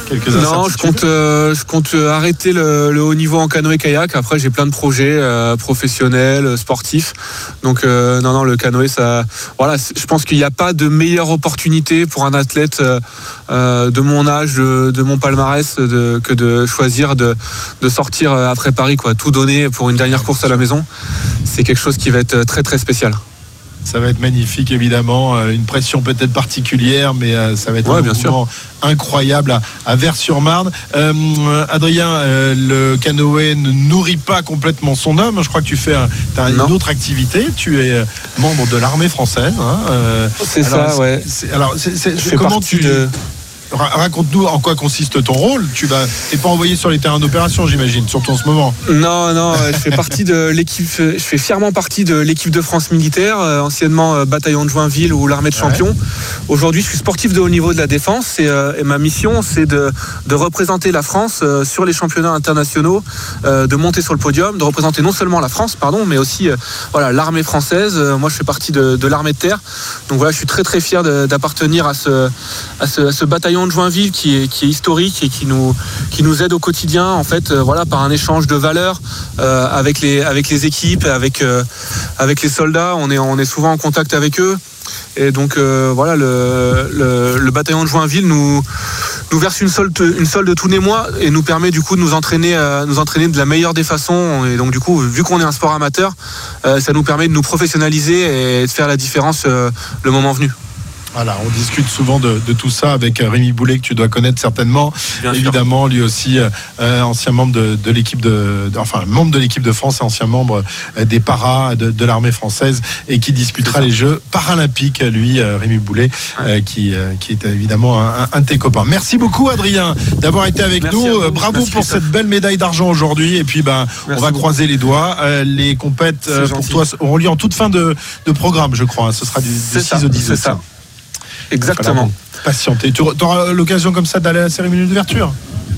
quelques Non, je compte, euh, je compte arrêter le, le haut niveau en canoë-kayak. Après, j'ai plein de projets euh, professionnels, sportifs. Donc, euh, non, non, le canoë, ça. Voilà, je pense qu'il n'y a pas de meilleure opportunité pour un athlète euh, de mon âge, de, de mon palmarès, de, que de choisir de, de sortir après Paris, quoi. Tout donner pour une dernière course à la maison. C'est quelque chose qui va être très, très spécial. Ça va être magnifique, évidemment. Une pression peut-être particulière, mais ça va être ouais, un moment incroyable à, à Vers-sur-Marne. Euh, Adrien, euh, le canoë ne nourrit pas complètement son homme. Je crois que tu fais un, t'as une autre activité. Tu es membre de l'armée française. Hein. Euh, c'est alors, ça, ouais. C'est, alors, c'est, c'est, Je comment fais tu... de... Raconte-nous en quoi consiste ton rôle. Tu vas, t'es pas envoyé sur les terrains d'opération, j'imagine, surtout en ce moment. Non, non, je fais partie de l'équipe. Je fais fièrement partie de l'équipe de France militaire, anciennement bataillon de Joinville ou l'armée de Champions. Ouais. Aujourd'hui, je suis sportif de haut niveau de la défense et, euh, et ma mission, c'est de, de représenter la France euh, sur les championnats internationaux, euh, de monter sur le podium, de représenter non seulement la France, pardon, mais aussi euh, voilà l'armée française. Euh, moi, je fais partie de, de l'armée de terre. Donc voilà, je suis très très fier de, d'appartenir à ce, à ce, à ce bataillon de Joinville qui est, qui est historique et qui nous, qui nous aide au quotidien en fait euh, voilà, par un échange de valeurs euh, avec, les, avec les équipes, avec, euh, avec les soldats. On est, on est souvent en contact avec eux. Et donc euh, voilà, le, le, le bataillon de Joinville nous, nous verse une solde, une solde tous les mois et nous permet du coup de nous entraîner, euh, nous entraîner de la meilleure des façons. Et donc du coup, vu qu'on est un sport amateur, euh, ça nous permet de nous professionnaliser et de faire la différence euh, le moment venu. Voilà, on discute souvent de, de tout ça avec Rémi Boulet, que tu dois connaître certainement. Bien évidemment, sûr. Lui aussi, euh, ancien membre de, de l'équipe de, de, enfin membre de l'équipe de France, ancien membre euh, des paras de, de l'armée française et qui disputera les Jeux paralympiques. Lui, euh, Rémi Boulet, euh, qui, euh, qui est évidemment un, un de tes copains. Merci beaucoup, Adrien, d'avoir été avec Merci nous. Vous. Bravo Merci pour cette belle médaille d'argent aujourd'hui. Et puis, ben, on va beaucoup. croiser les doigts. Euh, les compètes euh, pour toi auront lieu en toute fin de, de programme, je crois. Ce sera du, du six au dix août. Exactement. Patienter. Tu auras l'occasion comme ça d'aller à la cérémonie d'ouverture ?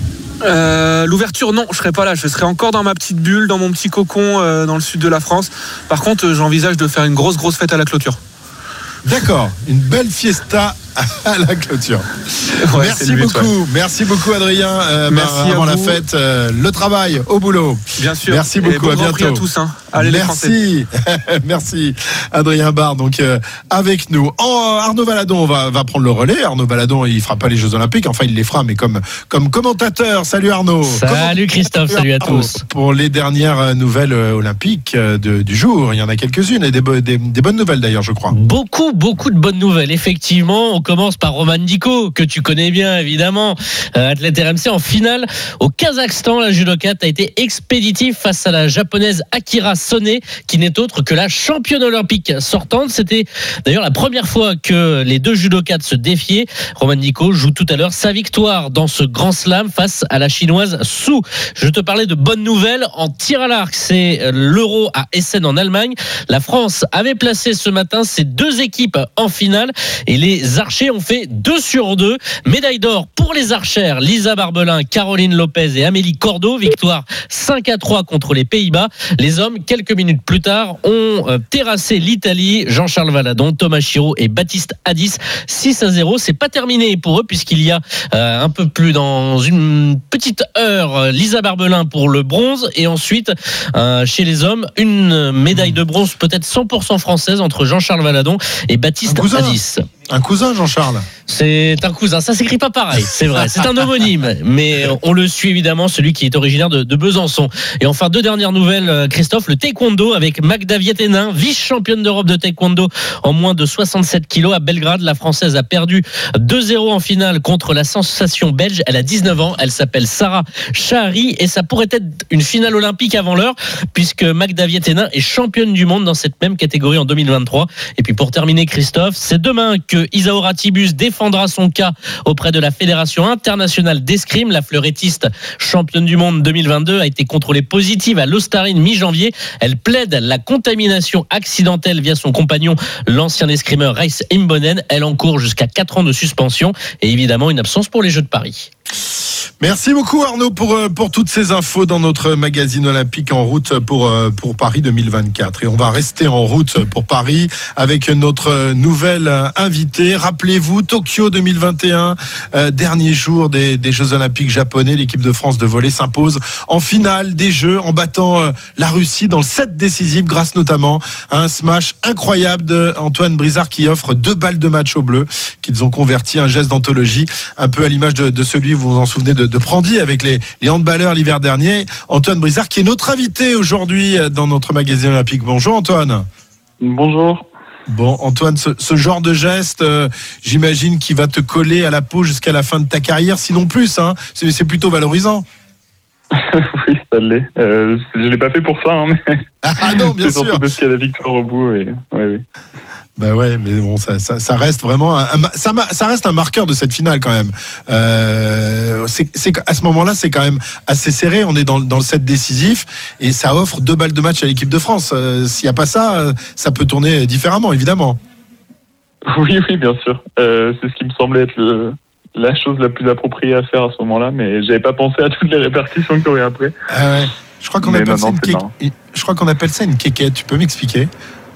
Euh, l'ouverture, non, je serai pas là. Je serai encore dans ma petite bulle, dans mon petit cocon, euh, dans le sud de la France. Par contre, j'envisage de faire une grosse, grosse fête à la clôture. D'accord, une belle fiesta à la clôture. Ouais, merci but, beaucoup, ouais. merci beaucoup Adrien. Euh, merci bah, avant la fête, euh, le travail au boulot. Bien sûr. Merci beaucoup. Bon à bientôt. À tous. Hein. Allez, merci, merci Adrien Barre. Donc euh, avec nous. Oh, Arnaud Valadon va, va prendre le relais. Arnaud Valadon, il fera pas les Jeux Olympiques. Enfin, il les fera, mais comme comme commentateur. Salut Arnaud. Salut Comment... Christophe. Salut à tous. Pour les dernières nouvelles olympiques de, du jour, il y en a quelques-unes et des, des, des bonnes nouvelles d'ailleurs, je crois. Beaucoup, beaucoup de bonnes nouvelles. Effectivement, on commence par Roman Diko, que tu connais bien évidemment, euh, athlète R M C en finale au Kazakhstan. La judokate a été expéditive face à la japonaise Akira Sone, qui n'est autre que la championne olympique sortante. C'était d'ailleurs la première fois que les deux judokates se défiaient. Roman Diko joue tout à l'heure sa victoire dans ce grand slam face à la chinoise Su. Je te parlais de bonnes nouvelles en tir à l'arc. C'est l'Euro à Essen en Allemagne. La France avait placé ce matin ses deux équipes en finale et les archers ont fait deux sur deux. Médaille d'or pour les archères Lisa Barbelin, Caroline Lopez et Amélie Cordeau. Victoire cinq à trois contre les Pays-Bas. Les hommes, quelques minutes plus tard, ont terrassé l'Italie. Jean-Charles Valadon, Thomas Chiraud et Baptiste Hadis. six à zéro. C'est pas terminé pour eux puisqu'il y a euh, un peu plus dans une petite heure Lisa Barbelin pour le bronze et ensuite euh, chez les hommes une médaille de bronze peut-être cent pour cent française entre Jean-Charles Valadon et Baptiste Hadis. Un cousin, Jean-Charles. C'est un cousin, ça s'écrit pas pareil, c'est vrai, c'est un homonyme, mais on le suit évidemment, celui qui est originaire de, de Besançon. Et enfin, deux dernières nouvelles, Christophe, le taekwondo avec Magda Vietenin, vice-championne d'Europe de taekwondo en moins de soixante-sept kilos à Belgrade. La Française a perdu deux zéro en finale contre la sensation belge. Elle a dix-neuf ans, elle s'appelle Sarah Chahari et ça pourrait être une finale olympique avant l'heure puisque Magda Vietenin est championne du monde dans cette même catégorie en deux mille vingt-trois. Et puis pour terminer, Christophe, c'est demain que Isaora Tibus défendra son cas auprès de la Fédération internationale d'escrime. La fleurettiste championne du monde deux mille vingt-deux a été contrôlée positive à l'Ostarine mi-janvier. Elle plaide la contamination accidentelle via son compagnon, l'ancien escrimeur Reis Imbonen. Elle encourt jusqu'à quatre ans de suspension et évidemment une absence pour les Jeux de Paris. Merci beaucoup Arnaud pour, pour toutes ces infos dans notre magazine olympique en route pour, pour Paris deux mille vingt-quatre. Et on va rester en route pour Paris avec notre nouvelle invitée. Rappelez-vous, Tokyo deux mille vingt et un, euh, dernier jour des, des Jeux olympiques japonais. L'équipe de France de volley s'impose en finale des Jeux en battant euh, la Russie dans le set décisif grâce notamment à un smash incroyable d'Antoine Brizard qui offre deux balles de match aux Bleus qu'ils ont converti, un geste d'anthologie un peu à l'image de, de celui, vous vous en souvenez, de de Prandy avec les, les handballeurs l'hiver dernier. Antoine Brizard qui est notre invité aujourd'hui dans notre magazine olympique. Bonjour Antoine. Bonjour. Bon Antoine, ce, ce genre de geste, euh, j'imagine qu'il va te coller à la peau jusqu'à la fin de ta carrière, sinon plus. Hein. C'est, c'est plutôt valorisant. Oui, ça l'est. Euh, je l'ai pas fait pour ça, hein, mais ah non, bien c'est sûr. surtout parce qu'il y a la victoire au bout. Et... Ouais, oui. Ben ouais, mais bon, ça, ça, ça reste vraiment, un, un, ça, ça reste un marqueur de cette finale quand même. Euh, c'est, c'est à ce moment-là, c'est quand même assez serré. On est dans, dans le set décisif et ça offre deux balles de match à l'équipe de France. Euh, s'il n'y a pas ça, ça peut tourner différemment, évidemment. Oui, oui, bien sûr. Euh, c'est ce qui me semblait être le, la chose la plus appropriée à faire à ce moment-là, mais j'avais pas pensé à toutes les répercussions qu'il y aurait après. Ah ouais. Je crois qu'on mais appelle non, ça non, une kéké... Je crois qu'on appelle ça une kékette. Tu peux m'expliquer?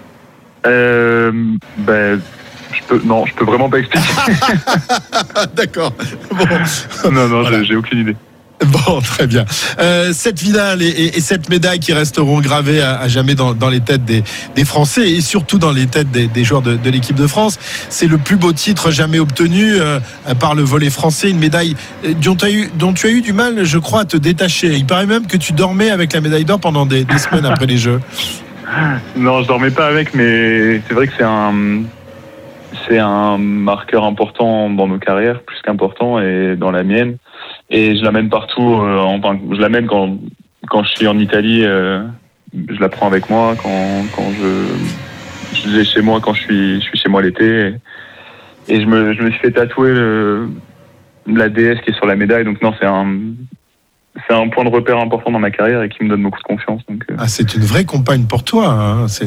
Euh, ben, je peux, non, je peux vraiment pas expliquer. D'accord. Bon. Non, non, Voilà. j'ai, j'ai aucune idée. Bon, très bien. Euh, cette finale et, et, et cette médaille qui resteront gravées à, à jamais dans, dans les têtes des, des Français et surtout dans les têtes des, des joueurs de, de l'équipe de France. C'est le plus beau titre jamais obtenu euh, par le volley français. Une médaille dont tu as eu, dont tu as eu du mal, je crois, à te détacher. Il paraît même que tu dormais avec la médaille d'or pendant des, des semaines après les Jeux. Non, je dormais pas avec, mais c'est vrai que c'est un, c'est un marqueur important dans nos carrières, plus qu'important, et dans la mienne. Et je l'amène partout. Euh, enfin, je l'amène quand quand je suis en Italie. Euh, je la prends avec moi quand quand je je l'ai chez moi quand je suis je suis chez moi l'été. Et, et je me je me suis fait tatouer le, la déesse qui est sur la médaille. Donc non, c'est un c'est un point de repère important dans ma carrière et qui me donne beaucoup de confiance. Donc, euh... ah, c'est une vraie compagne pour toi. Hein. C'est...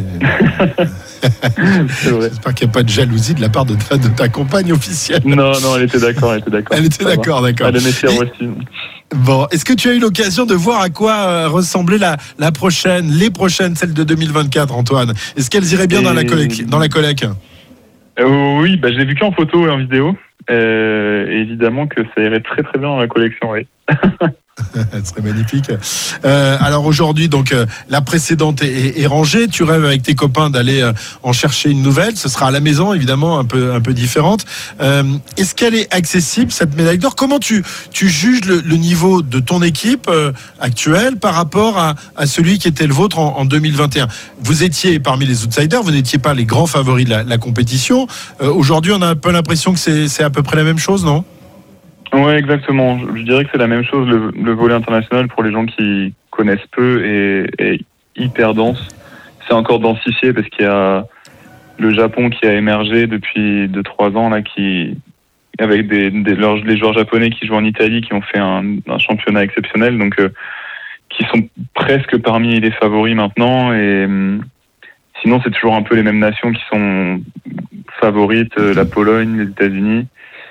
c'est vrai. J'espère qu'il n'y a pas de jalousie de la part de ta, de ta compagne officielle. Non, non, elle était d'accord. Elle était d'accord, elle était d'accord, d'accord. Elle aimait fière aussi. Bon, est-ce que tu as eu l'occasion de voir à quoi ressemblait la, la prochaine, les prochaines, celles de deux mille vingt-quatre, Antoine? Est-ce qu'elles iraient bien et... dans la collecte, dans la collecte? euh, Oui, bah, je l'ai vu qu'en photo et en vidéo. Euh, et évidemment que ça irait très très bien dans la collection, oui. Elle serait magnifique. Euh, alors aujourd'hui, donc euh, la précédente est, est, est rangée. Tu rêves avec tes copains d'aller euh, en chercher une nouvelle. Ce sera à la maison, évidemment, un peu un peu différente. Euh, est-ce qu'elle est accessible, cette médaille d'or? Comment tu tu juges le, le niveau de ton équipe euh, actuelle par rapport à, à celui qui était le vôtre en, en deux mille vingt et un? Vous étiez parmi les outsiders, vous n'étiez pas les grands favoris de la, la compétition. Euh, aujourd'hui, on a un peu l'impression que c'est c'est à peu près la même chose, non? Ouais, exactement. Je, je dirais que c'est la même chose. Le, le volley international, pour les gens qui connaissent peu, est, est hyper dense. C'est encore densifié parce qu'il y a le Japon qui a émergé depuis deux trois ans là, qui avec des, des leurs, les joueurs japonais qui jouent en Italie, qui ont fait un, un championnat exceptionnel, donc euh, qui sont presque parmi les favoris maintenant. Et euh, sinon, c'est toujours un peu les mêmes nations qui sont favorites, euh, la Pologne, les États-Unis.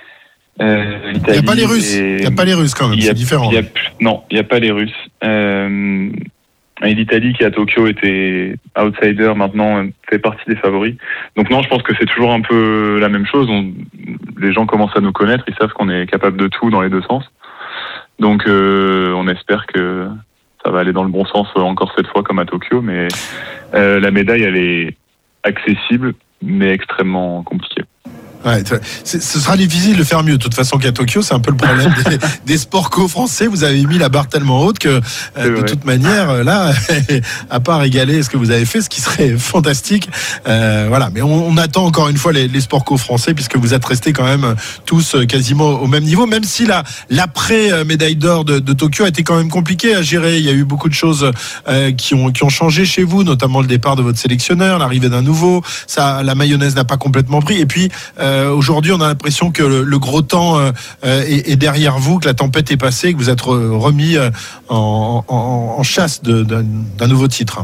Euh, il n'y a pas les Russes. Il n'y a pas les Russes quand même. C'est différent. Y a, non, il n'y a pas les Russes. Euh, et l'Italie qui à Tokyo était outsider maintenant fait partie des favoris. Donc non, je pense que c'est toujours un peu la même chose. On, les gens commencent à nous connaître, ils savent qu'on est capable de tout dans les deux sens. Donc euh, on espère que ça va aller dans le bon sens encore cette fois comme à Tokyo. Mais euh, la médaille, elle est accessible, mais extrêmement compliquée. Ouais, ce sera difficile de faire mieux. De toute façon qu'à Tokyo, c'est un peu le problème des, des sports co-français. Vous avez mis la barre tellement haute que, euh, de toute manière, là, à part égaler ce que vous avez fait, ce qui serait fantastique, euh, voilà. Mais on, on attend encore une fois les, les sports co-français, puisque vous êtes restés quand même tous quasiment au même niveau, même si la l'après médaille d'or de, de Tokyo a été quand même compliqué à gérer. Il y a eu beaucoup de choses euh, qui ont qui ont changé chez vous, notamment le départ de votre sélectionneur, l'arrivée d'un nouveau. Ça, la mayonnaise n'a pas complètement pris. Et puis euh, Euh, aujourd'hui, on a l'impression que le, le gros temps euh, est, est derrière vous, que la tempête est passée, que vous êtes remis euh, en, en, en chasse de, de, d'un nouveau titre.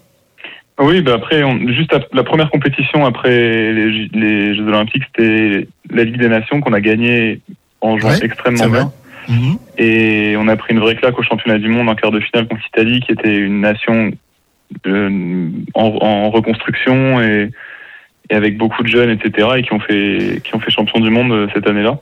Oui, bah après, on, juste à, la première compétition après les, les Jeux Olympiques, c'était la Ligue des Nations qu'on a gagné en jouant ouais, extrêmement bien. Mmh. Et on a pris une vraie claque au championnat du monde en quart de finale contre l'Italie, qui était une nation euh, en, en reconstruction et, et avec beaucoup de jeunes, et cetera, et qui ont fait, qui ont fait champion du monde cette année-là.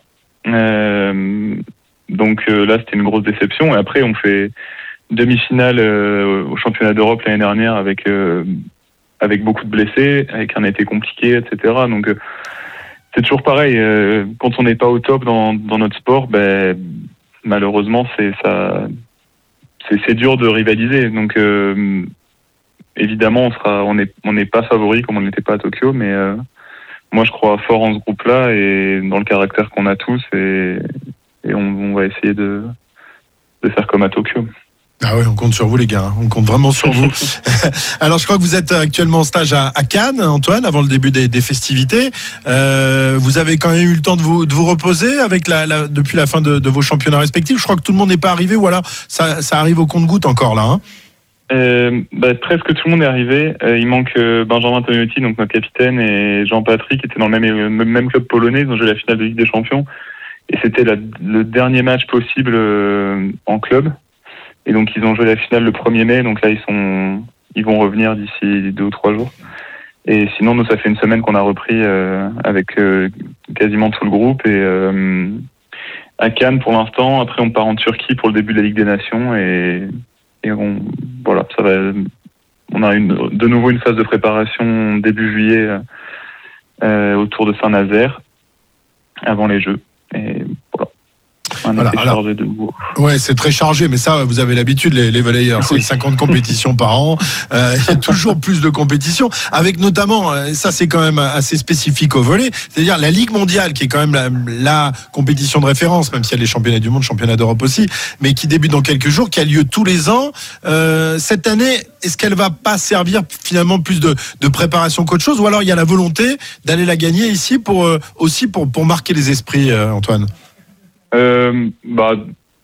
Euh, donc euh, là, c'était une grosse déception. Et après, on fait demi-finale euh, au championnat d'Europe l'année dernière avec euh, avec beaucoup de blessés, avec un été compliqué, et cetera. Donc euh, c'est toujours pareil. Euh, quand on n'est pas au top dans, dans notre sport, ben malheureusement, c'est ça, c'est, c'est dur de rivaliser. Donc euh, évidemment, on sera, on n'est on n'est pas favori comme on n'était pas à Tokyo, mais euh, moi, je crois fort en ce groupe-là et dans le caractère qu'on a tous, et, et on, on va essayer de de faire comme à Tokyo. Ah oui, on compte sur vous les gars, on compte vraiment sur vous. Alors je crois que vous êtes actuellement en stage à, à Cannes, Antoine, avant le début des, des festivités. Euh, vous avez quand même eu le temps de vous, de vous reposer avec la, la, depuis la fin de, de vos championnats respectifs. Je crois que tout le monde n'est pas arrivé, ou alors ça, ça arrive au compte-gouttes encore là. Hein. Euh, bah, presque tout le monde est arrivé. Euh, il manque euh, Benjamin Togniotti, donc notre capitaine, et Jean-Patrick, qui étaient dans le même, le même club polonais. Ils ont joué la finale de Ligue des Champions. Et c'était la, le dernier match possible euh, en club. Et donc ils ont joué la finale le premier mai, donc là ils sont, ils vont revenir d'ici deux ou trois jours. Et sinon nous ça fait une semaine qu'on a repris euh, avec euh, quasiment tout le groupe et euh, à Cannes pour l'instant. Après on part en Turquie pour le début de la Ligue des Nations et, et on, voilà, ça va. On a une, de nouveau une phase de préparation début juillet euh, autour de Saint-Nazaire avant les Jeux. Et voilà. On voilà, alors, de ouais, c'est très chargé, mais ça, vous avez l'habitude, les, les volleyeurs, c'est cinquante compétitions par an. Euh, il y a toujours plus de compétitions, avec notamment, ça c'est quand même assez spécifique au volley, c'est-à-dire la Ligue mondiale, qui est quand même la, la compétition de référence, même s'il y a les championnats du monde, championnats d'Europe aussi, mais qui débute dans quelques jours, qui a lieu tous les ans. Euh, cette année, est-ce qu'elle va pas servir finalement plus de, de préparation qu'autre chose, ou alors il y a la volonté d'aller la gagner ici pour euh, aussi pour pour marquer les esprits, euh, Antoine? Euh, bah,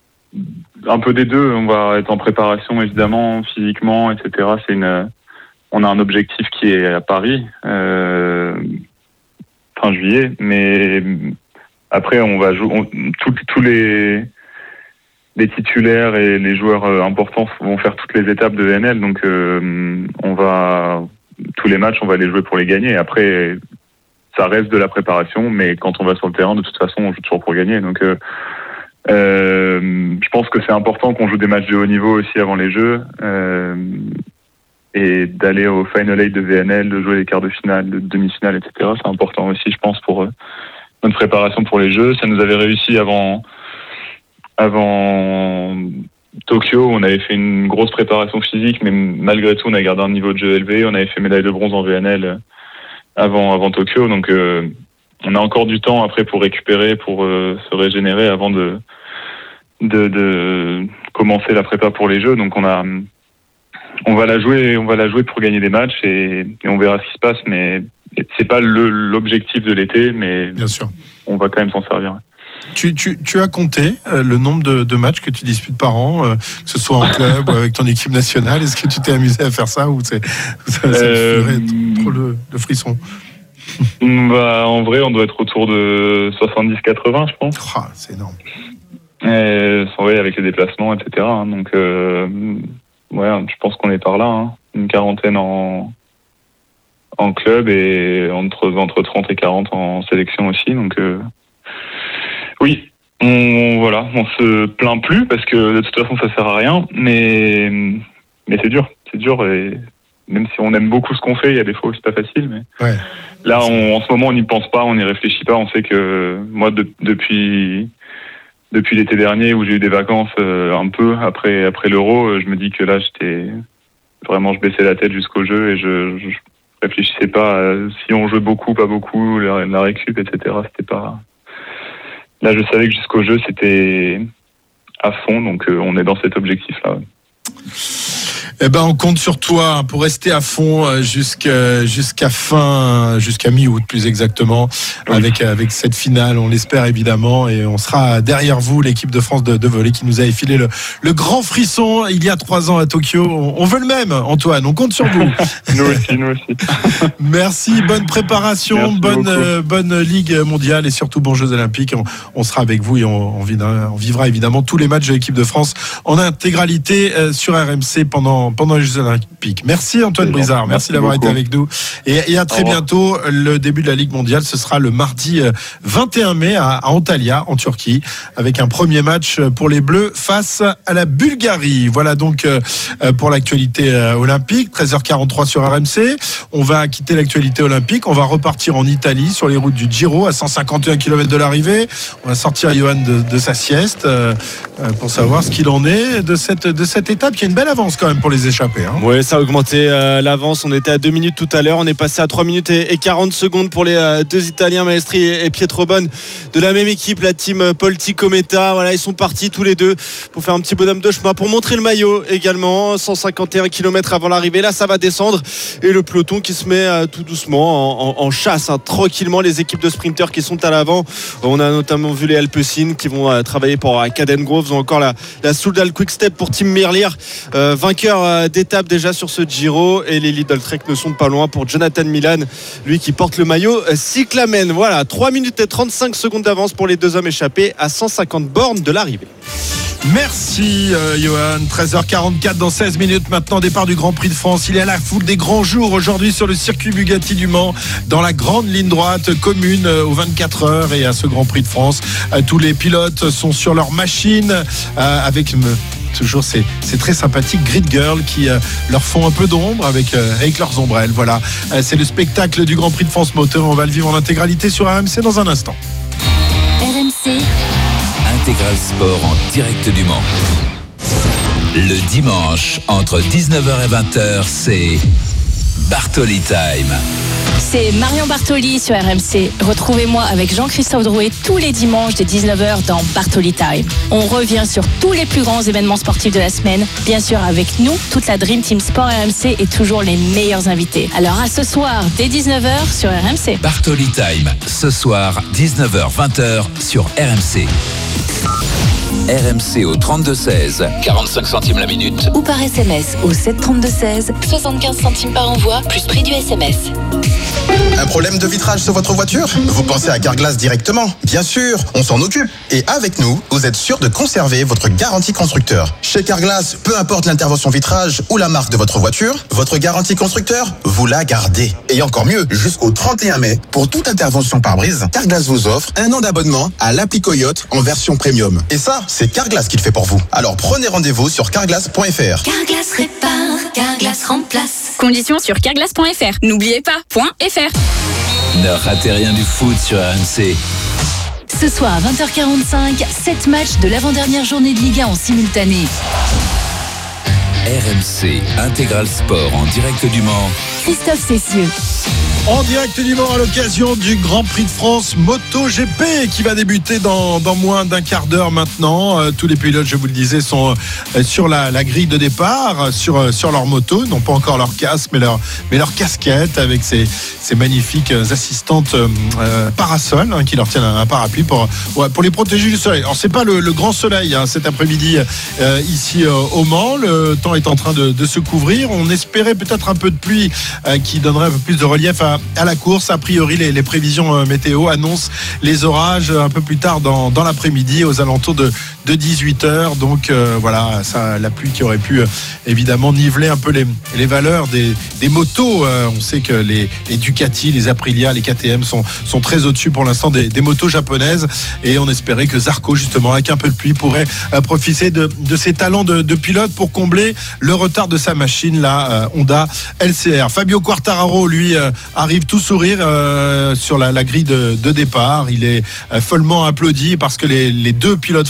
un peu des deux. On va être en préparation évidemment, physiquement, et cetera. C'est une, on a un objectif qui est à Paris, euh, fin juillet. Mais après, on va jouer. On, tous, tous les, les titulaires et les joueurs importants vont faire toutes les étapes de V N L. Donc, euh, on va tous les matchs, on va les jouer pour les gagner. Après, ça reste de la préparation, mais quand on va sur le terrain, de toute façon, on joue toujours pour gagner. Donc, euh, euh, je pense que c'est important qu'on joue des matchs de haut niveau aussi avant les Jeux, euh, et d'aller au Final Eight de V N L, de jouer les quarts de finale, de demi-finale, et cetera. C'est important aussi, je pense, pour euh, notre préparation pour les Jeux. Ça nous avait réussi avant, avant Tokyo. On avait fait une grosse préparation physique, mais malgré tout, on a gardé un niveau de jeu élevé. On avait fait médaille de bronze en V N L avant avant Tokyo, donc euh, on a encore du temps après pour récupérer, pour euh, se régénérer avant de, de de commencer la prépa pour les Jeux. Donc on a on va la jouer on va la jouer pour gagner des matchs et, et on verra ce qui se passe, mais c'est pas le, l'objectif de l'été, mais bien sûr on va quand même s'en servir. Tu, tu, tu as compté euh, le nombre de, de matchs que tu disputes par an, euh, que ce soit en club ou avec ton équipe nationale. Est-ce que tu t'es amusé à faire ça ou c'est, ça, ça euh, trop, trop le, le frisson? Bah, en vrai, on doit être autour de soixante-dix quatre-vingts, je pense. Oh, c'est énorme. Et, ouais, avec les déplacements, et cetera. Hein, donc, euh, ouais, je pense qu'on est par là. Hein, une quarantaine en, en club et entre, entre trente et quarante en sélection aussi. Donc, euh, oui, on, voilà, on se plaint plus parce que de toute façon ça sert à rien, mais mais c'est dur, c'est dur et même si on aime beaucoup ce qu'on fait, il y a des fois où c'est pas facile, mais ouais. Là on, en ce moment on n'y pense pas, on n'y réfléchit pas, on sait que moi de, depuis depuis l'été dernier où j'ai eu des vacances euh, un peu après après l'Euro, je me dis que là j'étais vraiment je baissais la tête jusqu'au jeu et je, je réfléchissais pas à, si on jouait beaucoup, pas beaucoup, la, la récup, et cetera. C'était pas. Là, je savais que jusqu'au jeu, c'était à fond, donc euh, on est dans cet objectif-là. Eh ben, on compte sur toi pour rester à fond jusqu'à, jusqu'à fin, jusqu'à mi-août plus exactement, oui. avec, avec cette finale, on l'espère évidemment, et on sera derrière vous, l'équipe de France de, de volley qui nous a effilé le, le grand frisson il y a trois ans à Tokyo. On, on veut le même, Antoine, on compte sur vous. Nous aussi, nous aussi. Merci, bonne préparation, Merci bonne, euh, bonne Ligue mondiale et surtout bons Jeux Olympiques. On, on sera avec vous et on, on, vivra, on vivra évidemment tous les matchs de l'équipe de France en intégralité euh, sur R M C pendant pendant les Jeux Olympiques. Merci Antoine Brizard, merci, merci d'avoir beaucoup. été avec nous et, et à très bientôt. Le début de la Ligue mondiale, ce sera le mardi vingt et un mai à, à Antalya en Turquie avec un premier match pour les Bleus face à la Bulgarie. Voilà donc euh, pour l'actualité euh, olympique. treize heures quarante-trois sur R M C. On va quitter l'actualité olympique, on va repartir en Italie sur les routes du Giro à cent cinquante et un kilomètres de l'arrivée. On va sortir Johan de, de sa sieste euh, pour savoir ce qu'il en est de cette, de cette étape. Il y a une belle avance quand même pour les échappés. Hein. Oui, ça a augmenté euh, l'avance. On était à deux minutes tout à l'heure. On est passé à trois minutes et, et quarante secondes pour les euh, deux Italiens, Maestri et, et Pietro Bonne, de la même équipe, la team Polti Cometa. Voilà, ils sont partis tous les deux pour faire un petit bonhomme de chemin, pour montrer le maillot également. cent cinquante et un kilomètres avant l'arrivée. Là, ça va descendre. Et le peloton qui se met euh, tout doucement en, en, en chasse, hein, tranquillement. Les équipes de sprinteurs qui sont à l'avant. On a notamment vu les Alpecin qui vont euh, travailler pour euh, Caden Groves, ou encore la, la Soudal Quick Step pour Tim Merlier, euh, vainqueur euh, d'étape déjà sur ce Giro. Et les Lidl Trek ne sont pas loin pour Jonathan Milan, lui qui porte le maillot euh, cyclamen. Voilà, trois minutes et trente-cinq secondes d'avance pour les deux hommes échappés à cent cinquante bornes de l'arrivée. Merci euh, Johan. treize heures quarante-quatre dans seize minutes maintenant, départ du Grand Prix de France. Il est à la foule des grands jours aujourd'hui sur le circuit Bugatti du Mans, dans la grande ligne droite commune euh, aux vingt-quatre heures et à ce Grand Prix de France. Euh, tous les pilotes sont sur leur machine euh, avec euh, toujours ces, ces très sympathiques grid girls qui euh, leur font un peu d'ombre avec, euh, avec leurs ombrelles. Voilà, euh, c'est le spectacle du Grand Prix de France moteur. On va le vivre en intégralité sur R M C dans un instant. R M C Intégral Sport en direct du Mans. Le dimanche, entre dix-neuf heures et vingt heures, c'est Bartoli Time. C'est Marion Bartoli sur R M C. Retrouvez-moi avec Jean-Christophe Drouet tous les dimanches dès dix-neuf heures dans Bartoli Time. On revient sur tous les plus grands événements sportifs de la semaine. Bien sûr, avec nous, toute la Dream Team Sport R M C et toujours les meilleurs invités. Alors à ce soir, dès dix-neuf heures sur R M C. Bartoli Time, ce soir, dix-neuf heures vingt heures sur R M C. R M C au trente-deux seize, quarante-cinq centimes la minute. Ou par S M S au sept trente-deux seize, soixante-quinze centimes par envoi, plus prix du S M S. Un problème de vitrage sur votre voiture ? Vous pensez à Carglass directement ? Bien sûr, on s'en occupe. Et avec nous, vous êtes sûr de conserver votre garantie constructeur. Chez Carglass, peu importe l'intervention vitrage ou la marque de votre voiture, votre garantie constructeur, vous la gardez. Et encore mieux, jusqu'au trente et un mai, pour toute intervention pare-brise, Carglass vous offre un an d'abonnement à l'appli Coyote en version premium. Et ça, c'est Carglass qui le fait pour vous. Alors prenez rendez-vous sur carglass point f r. Carglass répare, Carglass remplace. Conditions sur carglass point f r. N'oubliez pas, .fr. Ne ratez rien du foot sur R M C. Ce soir à vingt heures quarante-cinq, sept matchs de l'avant-dernière journée de Ligue un en simultané. R M C Intégral Sport en direct du Mans. Christophe Cessieux. En direct du Mans à l'occasion du Grand Prix de France MotoGP qui va débuter dans, dans moins d'un quart d'heure maintenant. Euh, tous les pilotes, je vous le disais, sont euh, sur la, la grille de départ, sur, euh, sur leur moto, non pas encore leur casque, mais leur, mais leur casquette avec ces, ces magnifiques assistantes euh, parasols hein, qui leur tiennent un, un parapluie pour, ouais, pour les protéger du soleil. Alors c'est pas le, le grand soleil hein, cet après-midi euh, ici euh, au Mans. Le temps est en train de, de se couvrir. On espérait peut-être un peu de pluie euh, qui donnerait un peu plus de relief à à la course. A priori, les, les prévisions météo annoncent les orages un peu plus tard dans, dans l'après-midi, aux alentours de, de dix-huit heures. Donc euh, voilà, ça, la pluie qui aurait pu euh, évidemment niveler un peu les, les valeurs des, des motos. Euh, on sait que les, les Ducati, les Aprilia, les K T M sont, sont très au-dessus pour l'instant des, des motos japonaises. Et on espérait que Zarco, justement, avec un peu de pluie, pourrait euh, profiter de, de ses talents de, de pilote pour combler le retard de sa machine, la euh, Honda L C R. Fabio Quartararo, lui, euh, arrive tout sourire euh, sur la, la grille de, de départ. Il est euh, follement applaudi parce que les, les deux pilotes français sont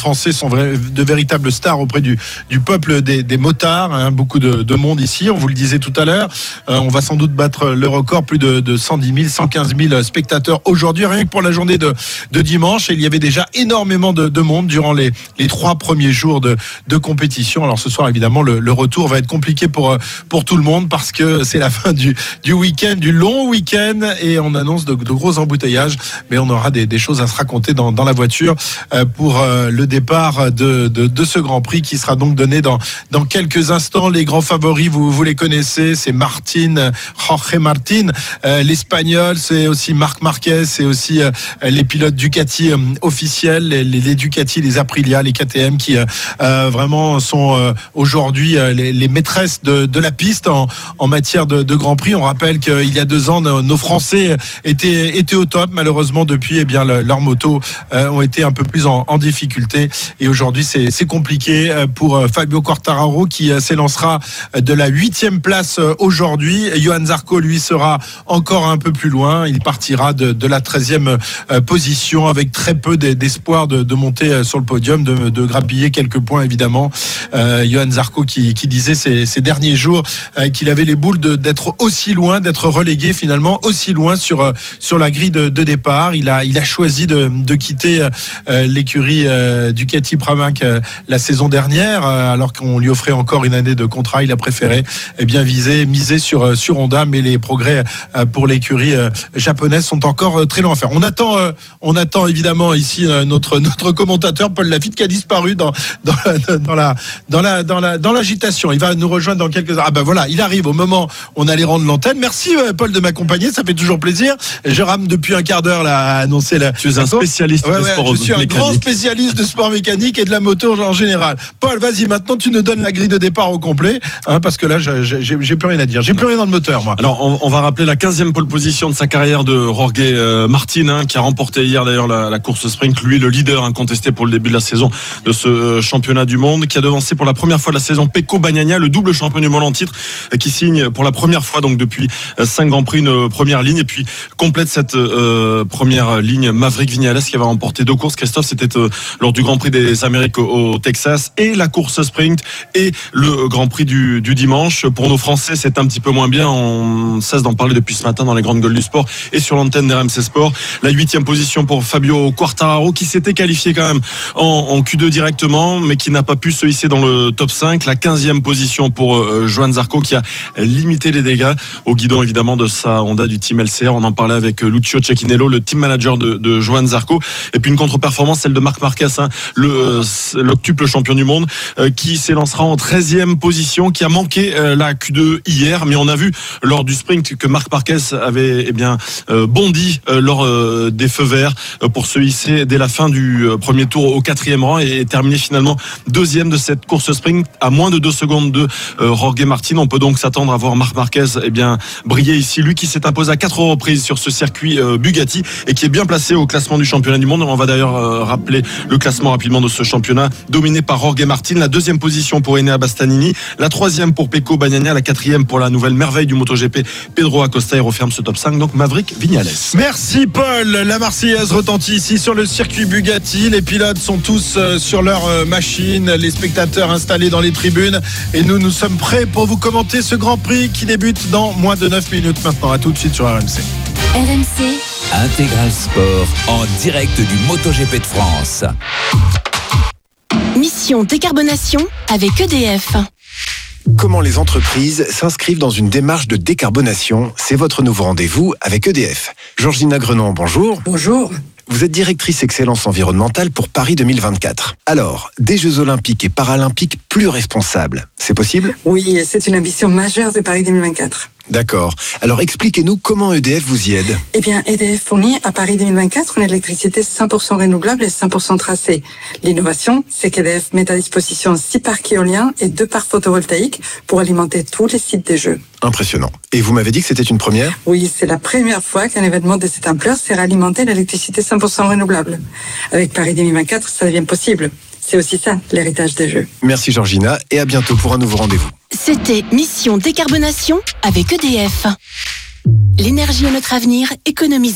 sont vra- de véritables stars auprès du, du peuple des, des motards. Hein, beaucoup de, de monde ici, on vous le disait tout à l'heure. Euh, on va sans doute battre le record, plus de, de cent dix mille, cent quinze mille spectateurs aujourd'hui, rien que pour la journée de, de dimanche. Et il y avait déjà énormément de, de monde durant les, les trois premiers jours de, de compétition. Alors ce soir, évidemment, le, le retour va être compliqué pour, pour tout le monde parce que c'est la fin du, du week-end, du long week-end, et on annonce de, de gros embouteillages. Mais on aura des, des choses à se raconter dans, dans la voiture euh, pour euh, le départ de, de, de ce Grand Prix qui sera donc donné dans, dans quelques instants. Les grands favoris, vous, vous les connaissez, c'est Martin, Jorge Martin, euh, l'Espagnol, c'est aussi Marc Marquez, c'est aussi euh, les pilotes Ducati euh, officiels, les, les Ducati, les Aprilia, les K T M qui euh, vraiment sont euh, aujourd'hui euh, les, les maîtresses de, de la piste en, en matière de, de Grand Prix. On rappelle qu'il y a deux ans, nos, nos Français étaient, étaient au top. Malheureusement, depuis, eh bien, le, leurs motos euh, ont été un peu plus en, en difficulté. Et aujourd'hui, c'est, c'est compliqué pour Fabio Quartararo qui euh, s'élancera de la huitième place euh, aujourd'hui. Johan Zarco, lui, sera encore un peu plus loin. Il partira de, de la treizième euh, position avec très peu d'espoir de, de monter euh, sur le podium, de, de grappiller quelques points, évidemment. Euh, Johan Zarco qui, qui disait ces, ces derniers jours euh, qu'il avait les boules de, d'être aussi loin, d'être relégué finalement aussi loin sur, euh, sur la grille de, de départ. Il a, il a choisi de, de quitter euh, l'écurie euh, Ducati Pramac euh, la saison dernière, euh, alors qu'on lui offrait encore une année de contrat. Il a préféré eh bien viser, miser sur, sur Honda, mais les progrès euh, pour l'écurie euh, japonaise sont encore euh, très longs à faire. On attend, euh, on attend évidemment ici euh, notre, notre commentateur Paul Lafitte qui a disparu dans, dans, dans la, dans la, dans la, dans l'agitation. Il va nous rejoindre dans quelques heures. Ah ben voilà, il arrive au moment où on allait rendre l'antenne. Merci euh, Paul de m'accompagner, ça fait toujours plaisir. Je rame depuis un quart d'heure là à annoncer la. Tu es un spécialiste ouais, de ouais, sport je suis un mécanique. grand spécialiste de sport mécanique et de la moto en général. Paul, vas-y, maintenant tu nous donnes la grille de départ au complet, hein, parce que là j'ai, j'ai, j'ai plus rien à dire. J'ai plus rien dans le moteur, moi. Alors on, on va rappeler la quinzième pole position de sa carrière de Jorge euh, Martin, hein, qui a remporté hier d'ailleurs la, la course sprint. Lui, le leader incontesté pour le début de la saison de ce euh, championnat du monde, qui a devancé pour la première fois de la saison Pecco Bagnaia, le double champion du monde en titre, euh, qui signe pour la première fois donc depuis euh, cinq Grands Prix une euh, première ligne, et puis complète cette euh, première ligne Maverick Viñales qui avait remporté deux courses. Christophe, c'était euh, lors du Grand Prix des Amériques au, au Texas, et la course sprint et le Grand Prix du, du dimanche. Pour nos Français, c'est un petit peu moins bien. On cesse d'en parler depuis ce matin dans les grandes gueules du sport et sur l'antenne d'R M C Sport. La huitième position pour Fabio Quartararo, qui s'était qualifié quand même en, en Q deux directement, mais qui n'a pas pu se hisser dans le top cinq. La quinzième position pour euh, Johan Zarco, qui a limité les dégâts au guidon évidemment de sa Honda du team L C R. On en parlait avec Lucio Cecchinello, le team manager de, de Johan Zarco. Et puis une contre-performance, celle de Marc Marquez, hein, le euh, l'octuple champion du monde, euh, qui s'élancera en treizième position, qui a manqué euh, la Q deux hier, mais on a vu lors du sprint que Marc Marquez avait eh bien euh, bondi euh, lors euh, des feux verts euh, pour se hisser dès la fin du euh, premier tour au quatrième rang et terminer finalement deuxième de cette course sprint à moins de deux secondes de euh, Jorge Martin. On peut donc s'attendre à voir Marc Marquez eh bien briller ici, lui qui s'est imposé à quatre reprises sur ce circuit euh, Bugatti et qui est bien placé au classement du championnat du monde. On va d'ailleurs euh, rappeler le classement rapidement de ce championnat, dominé par Jorge Martin. La deuxième position pour Enea Bastianini, la troisième pour Pecco Bagnaia, la quatrième pour la nouvelle merveille du MotoGP Pedro Acosta, et referme ce top cinq donc Maverick Viñales. Merci Paul. La Marseillaise retentit ici sur le circuit Bugatti. Les pilotes sont tous euh, sur leur euh, machine, les spectateurs installés dans les tribunes, et nous nous sommes prêts pour vous commenter ce Grand Prix qui débute dans moins de neuf minutes maintenant. À tout de suite sur R M C. R M C Intégral Sport en direct du MotoGP de France. Mission décarbonation avec E D F. Comment les entreprises s'inscrivent dans une démarche de décarbonation, c'est votre nouveau rendez-vous avec E D F. Georgina Grenon, bonjour. Bonjour. Vous êtes directrice excellence environnementale pour Paris deux mille vingt-quatre. Alors, des Jeux Olympiques et Paralympiques plus responsables, c'est possible ? Oui, c'est une ambition majeure de Paris deux mille vingt-quatre. D'accord. Alors expliquez-nous comment E D F vous y aide. Eh bien, E D F fournit à Paris deux mille vingt-quatre une électricité cent pour cent renouvelable et cent pour cent tracée. L'innovation, c'est qu'E D F met à disposition six parcs éoliens et deux parcs photovoltaïques pour alimenter tous les sites des Jeux. Impressionnant. Et vous m'avez dit que c'était une première ? Oui, c'est la première fois qu'un événement de cette ampleur sert à alimenter l'électricité cent pour cent renouvelable. Avec Paris deux mille vingt-quatre, ça devient possible. C'est aussi ça, l'héritage des Jeux. Merci Georgina, et à bientôt pour un nouveau rendez-vous. C'était Mission décarbonation avec E D F. L'énergie est notre avenir, économisons-la.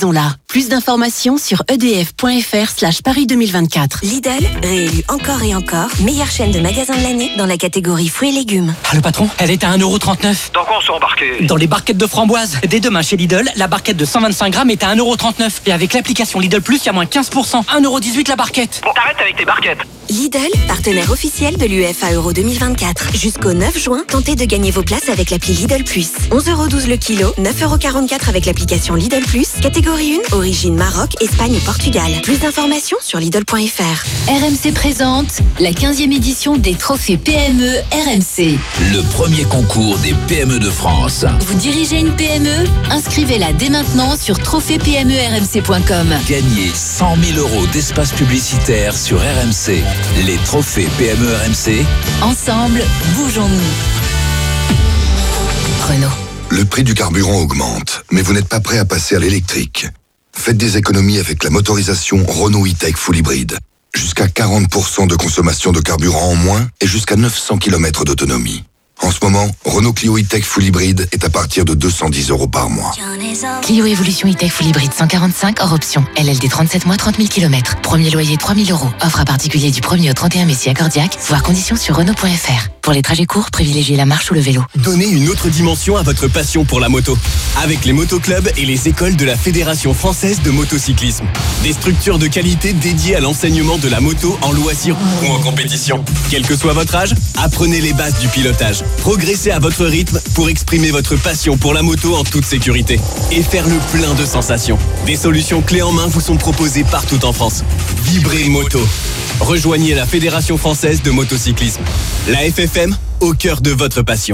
Plus d'informations sur edf.fr slash Paris deux mille vingt-quatre. Lidl, réélu encore et encore, meilleure chaîne de magasins de l'année dans la catégorie fruits et légumes. Ah, le patron, elle est à un euro trente-neuf. Dans quoi on s'est embarqué? Dans les barquettes de framboises. Dès demain chez Lidl, la barquette de cent vingt-cinq grammes est à un euro trente-neuf. Et avec l'application Lidl Plus, il y a moins quinze pour cent. un euro dix-huit la barquette. Bon, t'arrêtes avec tes barquettes. Lidl, partenaire officiel de l'U E F A Euro deux mille vingt-quatre. Jusqu'au neuf juin, tentez de gagner vos places avec l'appli Lidl Plus. onze euros douze le kilo, neuf euros quarante-quatre avec l'application Lidl Plus. Catégorie un, origine Maroc, Espagne ou Portugal. Plus d'informations sur Lidl point F R. R M C présente la quinzième édition des trophées P M E R M C. Le premier concours des P M E de France. Vous dirigez une P M E? Inscrivez-la dès maintenant sur trophée P M E R M C point com. Gagnez cent mille euros d'espace publicitaire sur R M C. Les trophées P M E R M C. Ensemble, bougeons-nous. Renault. Le prix du carburant augmente, mais vous n'êtes pas prêt à passer à l'électrique. Faites des économies avec la motorisation Renault E-Tech Full Hybrid. Jusqu'à quarante pour cent de consommation de carburant en moins et jusqu'à neuf cents kilomètres d'autonomie. En ce moment, Renault Clio E-Tech Full Hybrid est à partir de deux cent dix euros par mois. Clio Evolution E-Tech Full Hybrid cent quarante-cinq hors option. L L D trente-sept mois, trente mille kilomètres. Premier loyer trois mille euros. Offre à particulier du premier au trente et un mai si accordiaque. Voir conditions sur Renault point F R. Pour les trajets courts, privilégiez la marche ou le vélo. Donnez une autre dimension à votre passion pour la moto. Avec les motoclubs et les écoles de la Fédération française de motocyclisme. Des structures de qualité dédiées à l'enseignement de la moto en loisir ou en compétition. Quel que soit votre âge, apprenez les bases du pilotage. Progressez à votre rythme pour exprimer votre passion pour la moto en toute sécurité. Et faire le plein de sensations. Des solutions clés en main vous sont proposées partout en France. Vibrez Moto. Rejoignez la Fédération française de motocyclisme. La F F M au cœur de votre passion.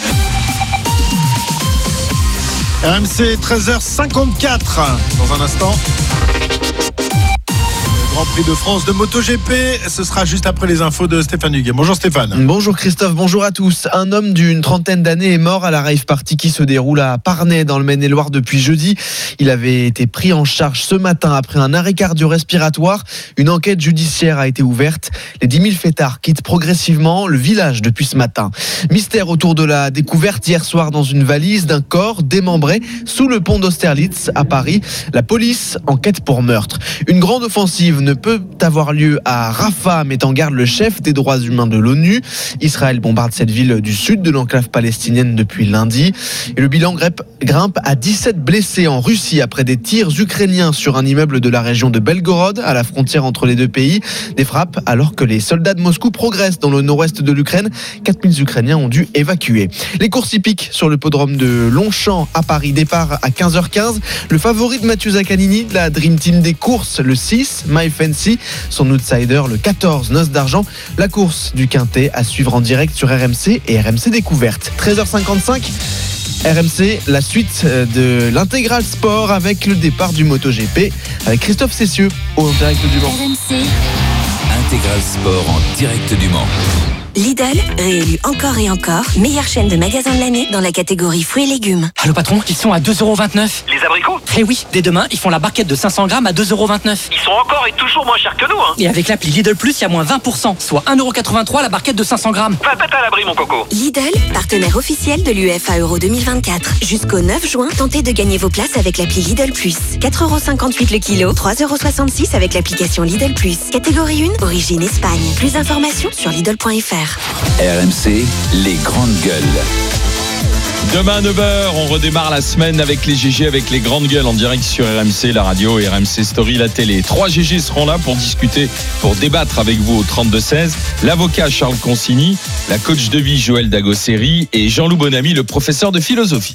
R M C treize heures cinquante-quatre. Dans un instant, Grand Prix de France de MotoGP, ce sera juste après les infos de Stéphane Huguet. Bonjour Stéphane. Bonjour Christophe, bonjour à tous. Un homme d'une trentaine d'années est mort à la rave party qui se déroule à Parnay dans le Maine-et-Loire depuis jeudi. Il avait été pris en charge ce matin après un arrêt cardio-respiratoire. Une enquête judiciaire a été ouverte. Les dix mille fêtards quittent progressivement le village depuis ce matin. Mystère autour de la découverte hier soir dans une valise d'un corps démembré sous le pont d'Austerlitz à Paris. La police enquête pour meurtre. Une grande offensive ne peut avoir lieu à Rafah, met en garde le chef des droits humains de l'ONU. Israël bombarde cette ville du sud de l'enclave palestinienne depuis lundi. Et le bilan grimpe à dix-sept blessés en Russie après des tirs ukrainiens sur un immeuble de la région de Belgorod, à la frontière entre les deux pays. Des frappes alors que les soldats de Moscou progressent dans le nord-ouest de l'Ukraine. quatre mille Ukrainiens ont dû évacuer. Les courses hippiques sur le podrome de Longchamp à Paris. Départ à quinze heures quinze. Le favori de Mathieu Zaccanini, de la Dream Team des courses, le six, My Fancy. Son outsider, le quatorze, Noce d'Argent. La course du Quintet à suivre en direct sur R M C et R M C Découverte. treize heures cinquante-cinq. R M C, la suite de l'intégral sport avec le départ du MotoGP avec Christophe Cessieux au direct du Mans. R M C. Intégral sport en direct du Mans. Lidl, réélu encore et encore, meilleure chaîne de magasins de l'année dans la catégorie fruits et légumes. Ah, le patron, ils sont à deux euros vingt-neuf. Les abricots? Eh oui, dès demain, ils font la barquette de cinq cents grammes à deux euros vingt-neuf. Ils sont encore et toujours moins chers que nous, hein. Et avec l'appli Lidl Plus, il y a moins vingt pour cent, soit un euro quatre-vingt-trois la barquette de cinq cents grammes. Va pète à l'abri, mon coco. Lidl, partenaire officiel de l'U E F A Euro deux mille vingt-quatre. Jusqu'au neuf juin, tentez de gagner vos places avec l'appli Lidl Plus. quatre euros cinquante-huit le kilo, trois euros soixante-six avec l'application Lidl Plus. Catégorie un, origine Espagne. Plus d'informations sur Lidl point F R. R M C, les grandes gueules. Demain à neuf heures, on redémarre la semaine avec les G G, avec les grandes gueules en direct sur R M C, la radio et R M C Story, la télé. Trois G G seront là pour discuter, pour débattre avec vous au trente-deux seize. L'avocat Charles Consigny, la coach de vie Joël Dagosseri et Jean-Loup Bonamy, le professeur de philosophie.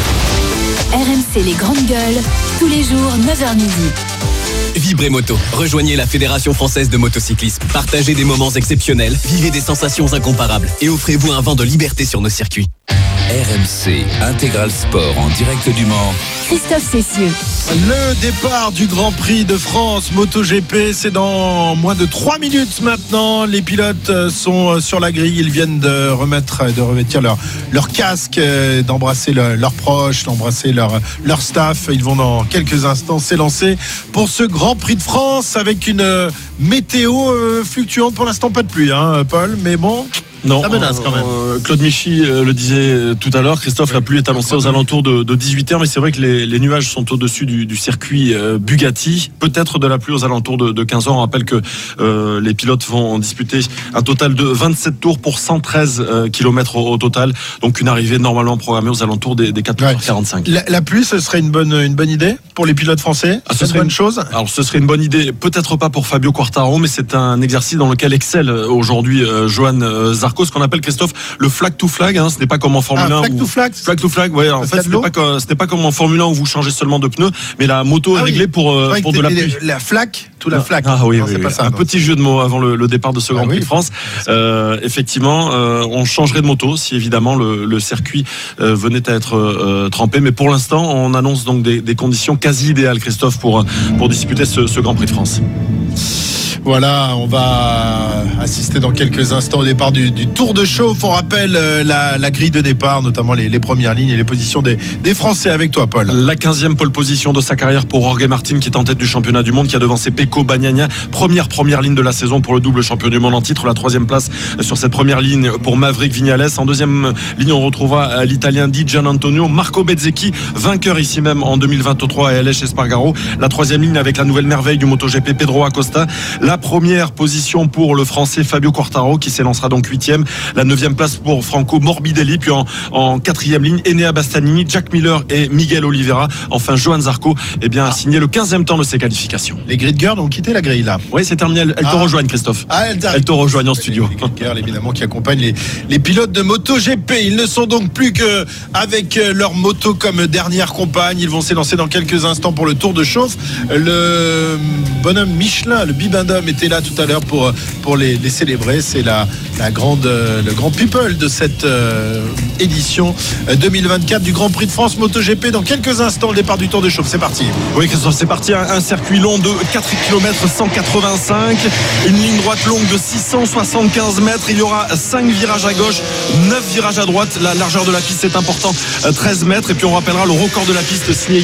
R M C les grandes gueules, tous les jours, neuf heures midi. Vibrez Moto. Rejoignez la Fédération française de motocyclisme. Partagez des moments exceptionnels, vivez des sensations incomparables et offrez-vous un vent de liberté sur nos circuits. R M C Intégral Sport en direct du Mans. Christophe Cessieux. Le départ du Grand Prix de France MotoGP, c'est dans moins de trois minutes maintenant. Les pilotes sont sur la grille. Ils viennent de remettre, de revêtir leur, leur casque, d'embrasser le, leurs proches, d'embrasser leur, leur staff. Ils vont dans quelques instants s'élancer pour ce Grand Prix de France avec une météo fluctuante. Pour l'instant, pas de pluie, hein, Paul. Mais bon, Non, ça menace quand même. Euh, Claude Michy euh, le disait tout à l'heure, Christophe, la pluie est annoncée aux alentours de, de dix-huit heures, mais c'est vrai que les, les nuages sont au-dessus du, du circuit euh, Bugatti. Peut-être de la pluie aux alentours de, de quinze heures. On rappelle que euh, les pilotes vont disputer un total de vingt-sept tours pour cent treize euh, kilomètres au, au total. Donc une arrivée normalement programmée aux alentours des, des quatorze heures quarante-cinq. La, la pluie, ce serait une bonne, une bonne idée pour les pilotes français. Ah, ce c'est serait une bonne une chose. Alors ce serait une bonne idée, peut-être pas pour Fabio Quartararo, mais c'est un exercice dans lequel excelle aujourd'hui euh, Johan euh, Zarco, ce qu'on appelle, Christophe, le flag to flag. Hein, ce n'est pas comme en Formule Ah, un. flag où... to flag. Flag to flag. Ouais. En fait, ce n'est pas, comme, ce n'est pas comme en Formule un où vous changez seulement de pneus, mais la moto Ah est oui. réglée pour euh, Ouais, pour de la pluie. La flaque, tout la flaque. Ah oui, non, oui, c'est oui. pas ça. Un non. petit jeu de mots avant le, le départ de ce Grand Ah Prix oui. de France. Euh, effectivement, euh, on changerait de moto si évidemment le, le circuit euh, venait à être euh, trempé. Mais pour l'instant, on annonce donc des, des conditions quasi idéales, Christophe, pour pour disputer ce, ce Grand Prix de France. Voilà, on va assister dans quelques instants au départ du, du Tour de Chauffe. On rappelle euh, la, la grille de départ, notamment les, les premières lignes et les positions des, des Français avec toi, Paul. La quinzième pole position de sa carrière pour Jorge Martin, qui est en tête du championnat du monde, qui a devancé Pecco Bagnaia. Première première ligne de la saison pour le double champion du monde en titre. La troisième place sur cette première ligne pour Maverick Viñales. En deuxième ligne, on retrouvera l'Italien Di Gianantonio. Marco Bezzecchi, vainqueur ici même en deux mille vingt-trois à L H Espargaro. La troisième ligne avec la nouvelle merveille du MotoGP, Pedro Acosta. La première position pour le Français Fabio Quartararo, qui s'élancera donc huitième. La neuvième place pour Franco Morbidelli. Puis en, en quatrième ligne, Enea Bastianini, Jack Miller et Miguel Oliveira. Enfin, Johan Zarco eh bien, a signé le quinzième temps de ses qualifications. Les grid girls ont quitté la grille là. Oui, c'est terminé. Elles, elles te Ah. rejoignent, Christophe. Ah, elles, Elles te rejoignent en studio. Les grid girls, évidemment, qui accompagnent les, les pilotes de MotoGP. Ils ne sont donc plus que avec leur moto comme dernière compagne. Ils vont s'élancer dans quelques instants pour le Tour de Chauffe. Le bonhomme Michelin, le bibendum, était là tout à l'heure pour, pour les, les célébrer. C'est la, la grande, le grand people de cette euh, édition deux mille vingt-quatre du Grand Prix de France MotoGP. Dans quelques instants, le départ du Tour de Chauffe. C'est parti. Oui, Christophe, c'est parti. Un, un circuit long de quatre kilomètres cent quatre-vingt-cinq. Une ligne droite longue de six cent soixante-quinze mètres. Il y aura cinq virages à gauche, neuf virages à droite. La largeur de la piste est importante, treize mètres. Et puis on rappellera le record de la piste signé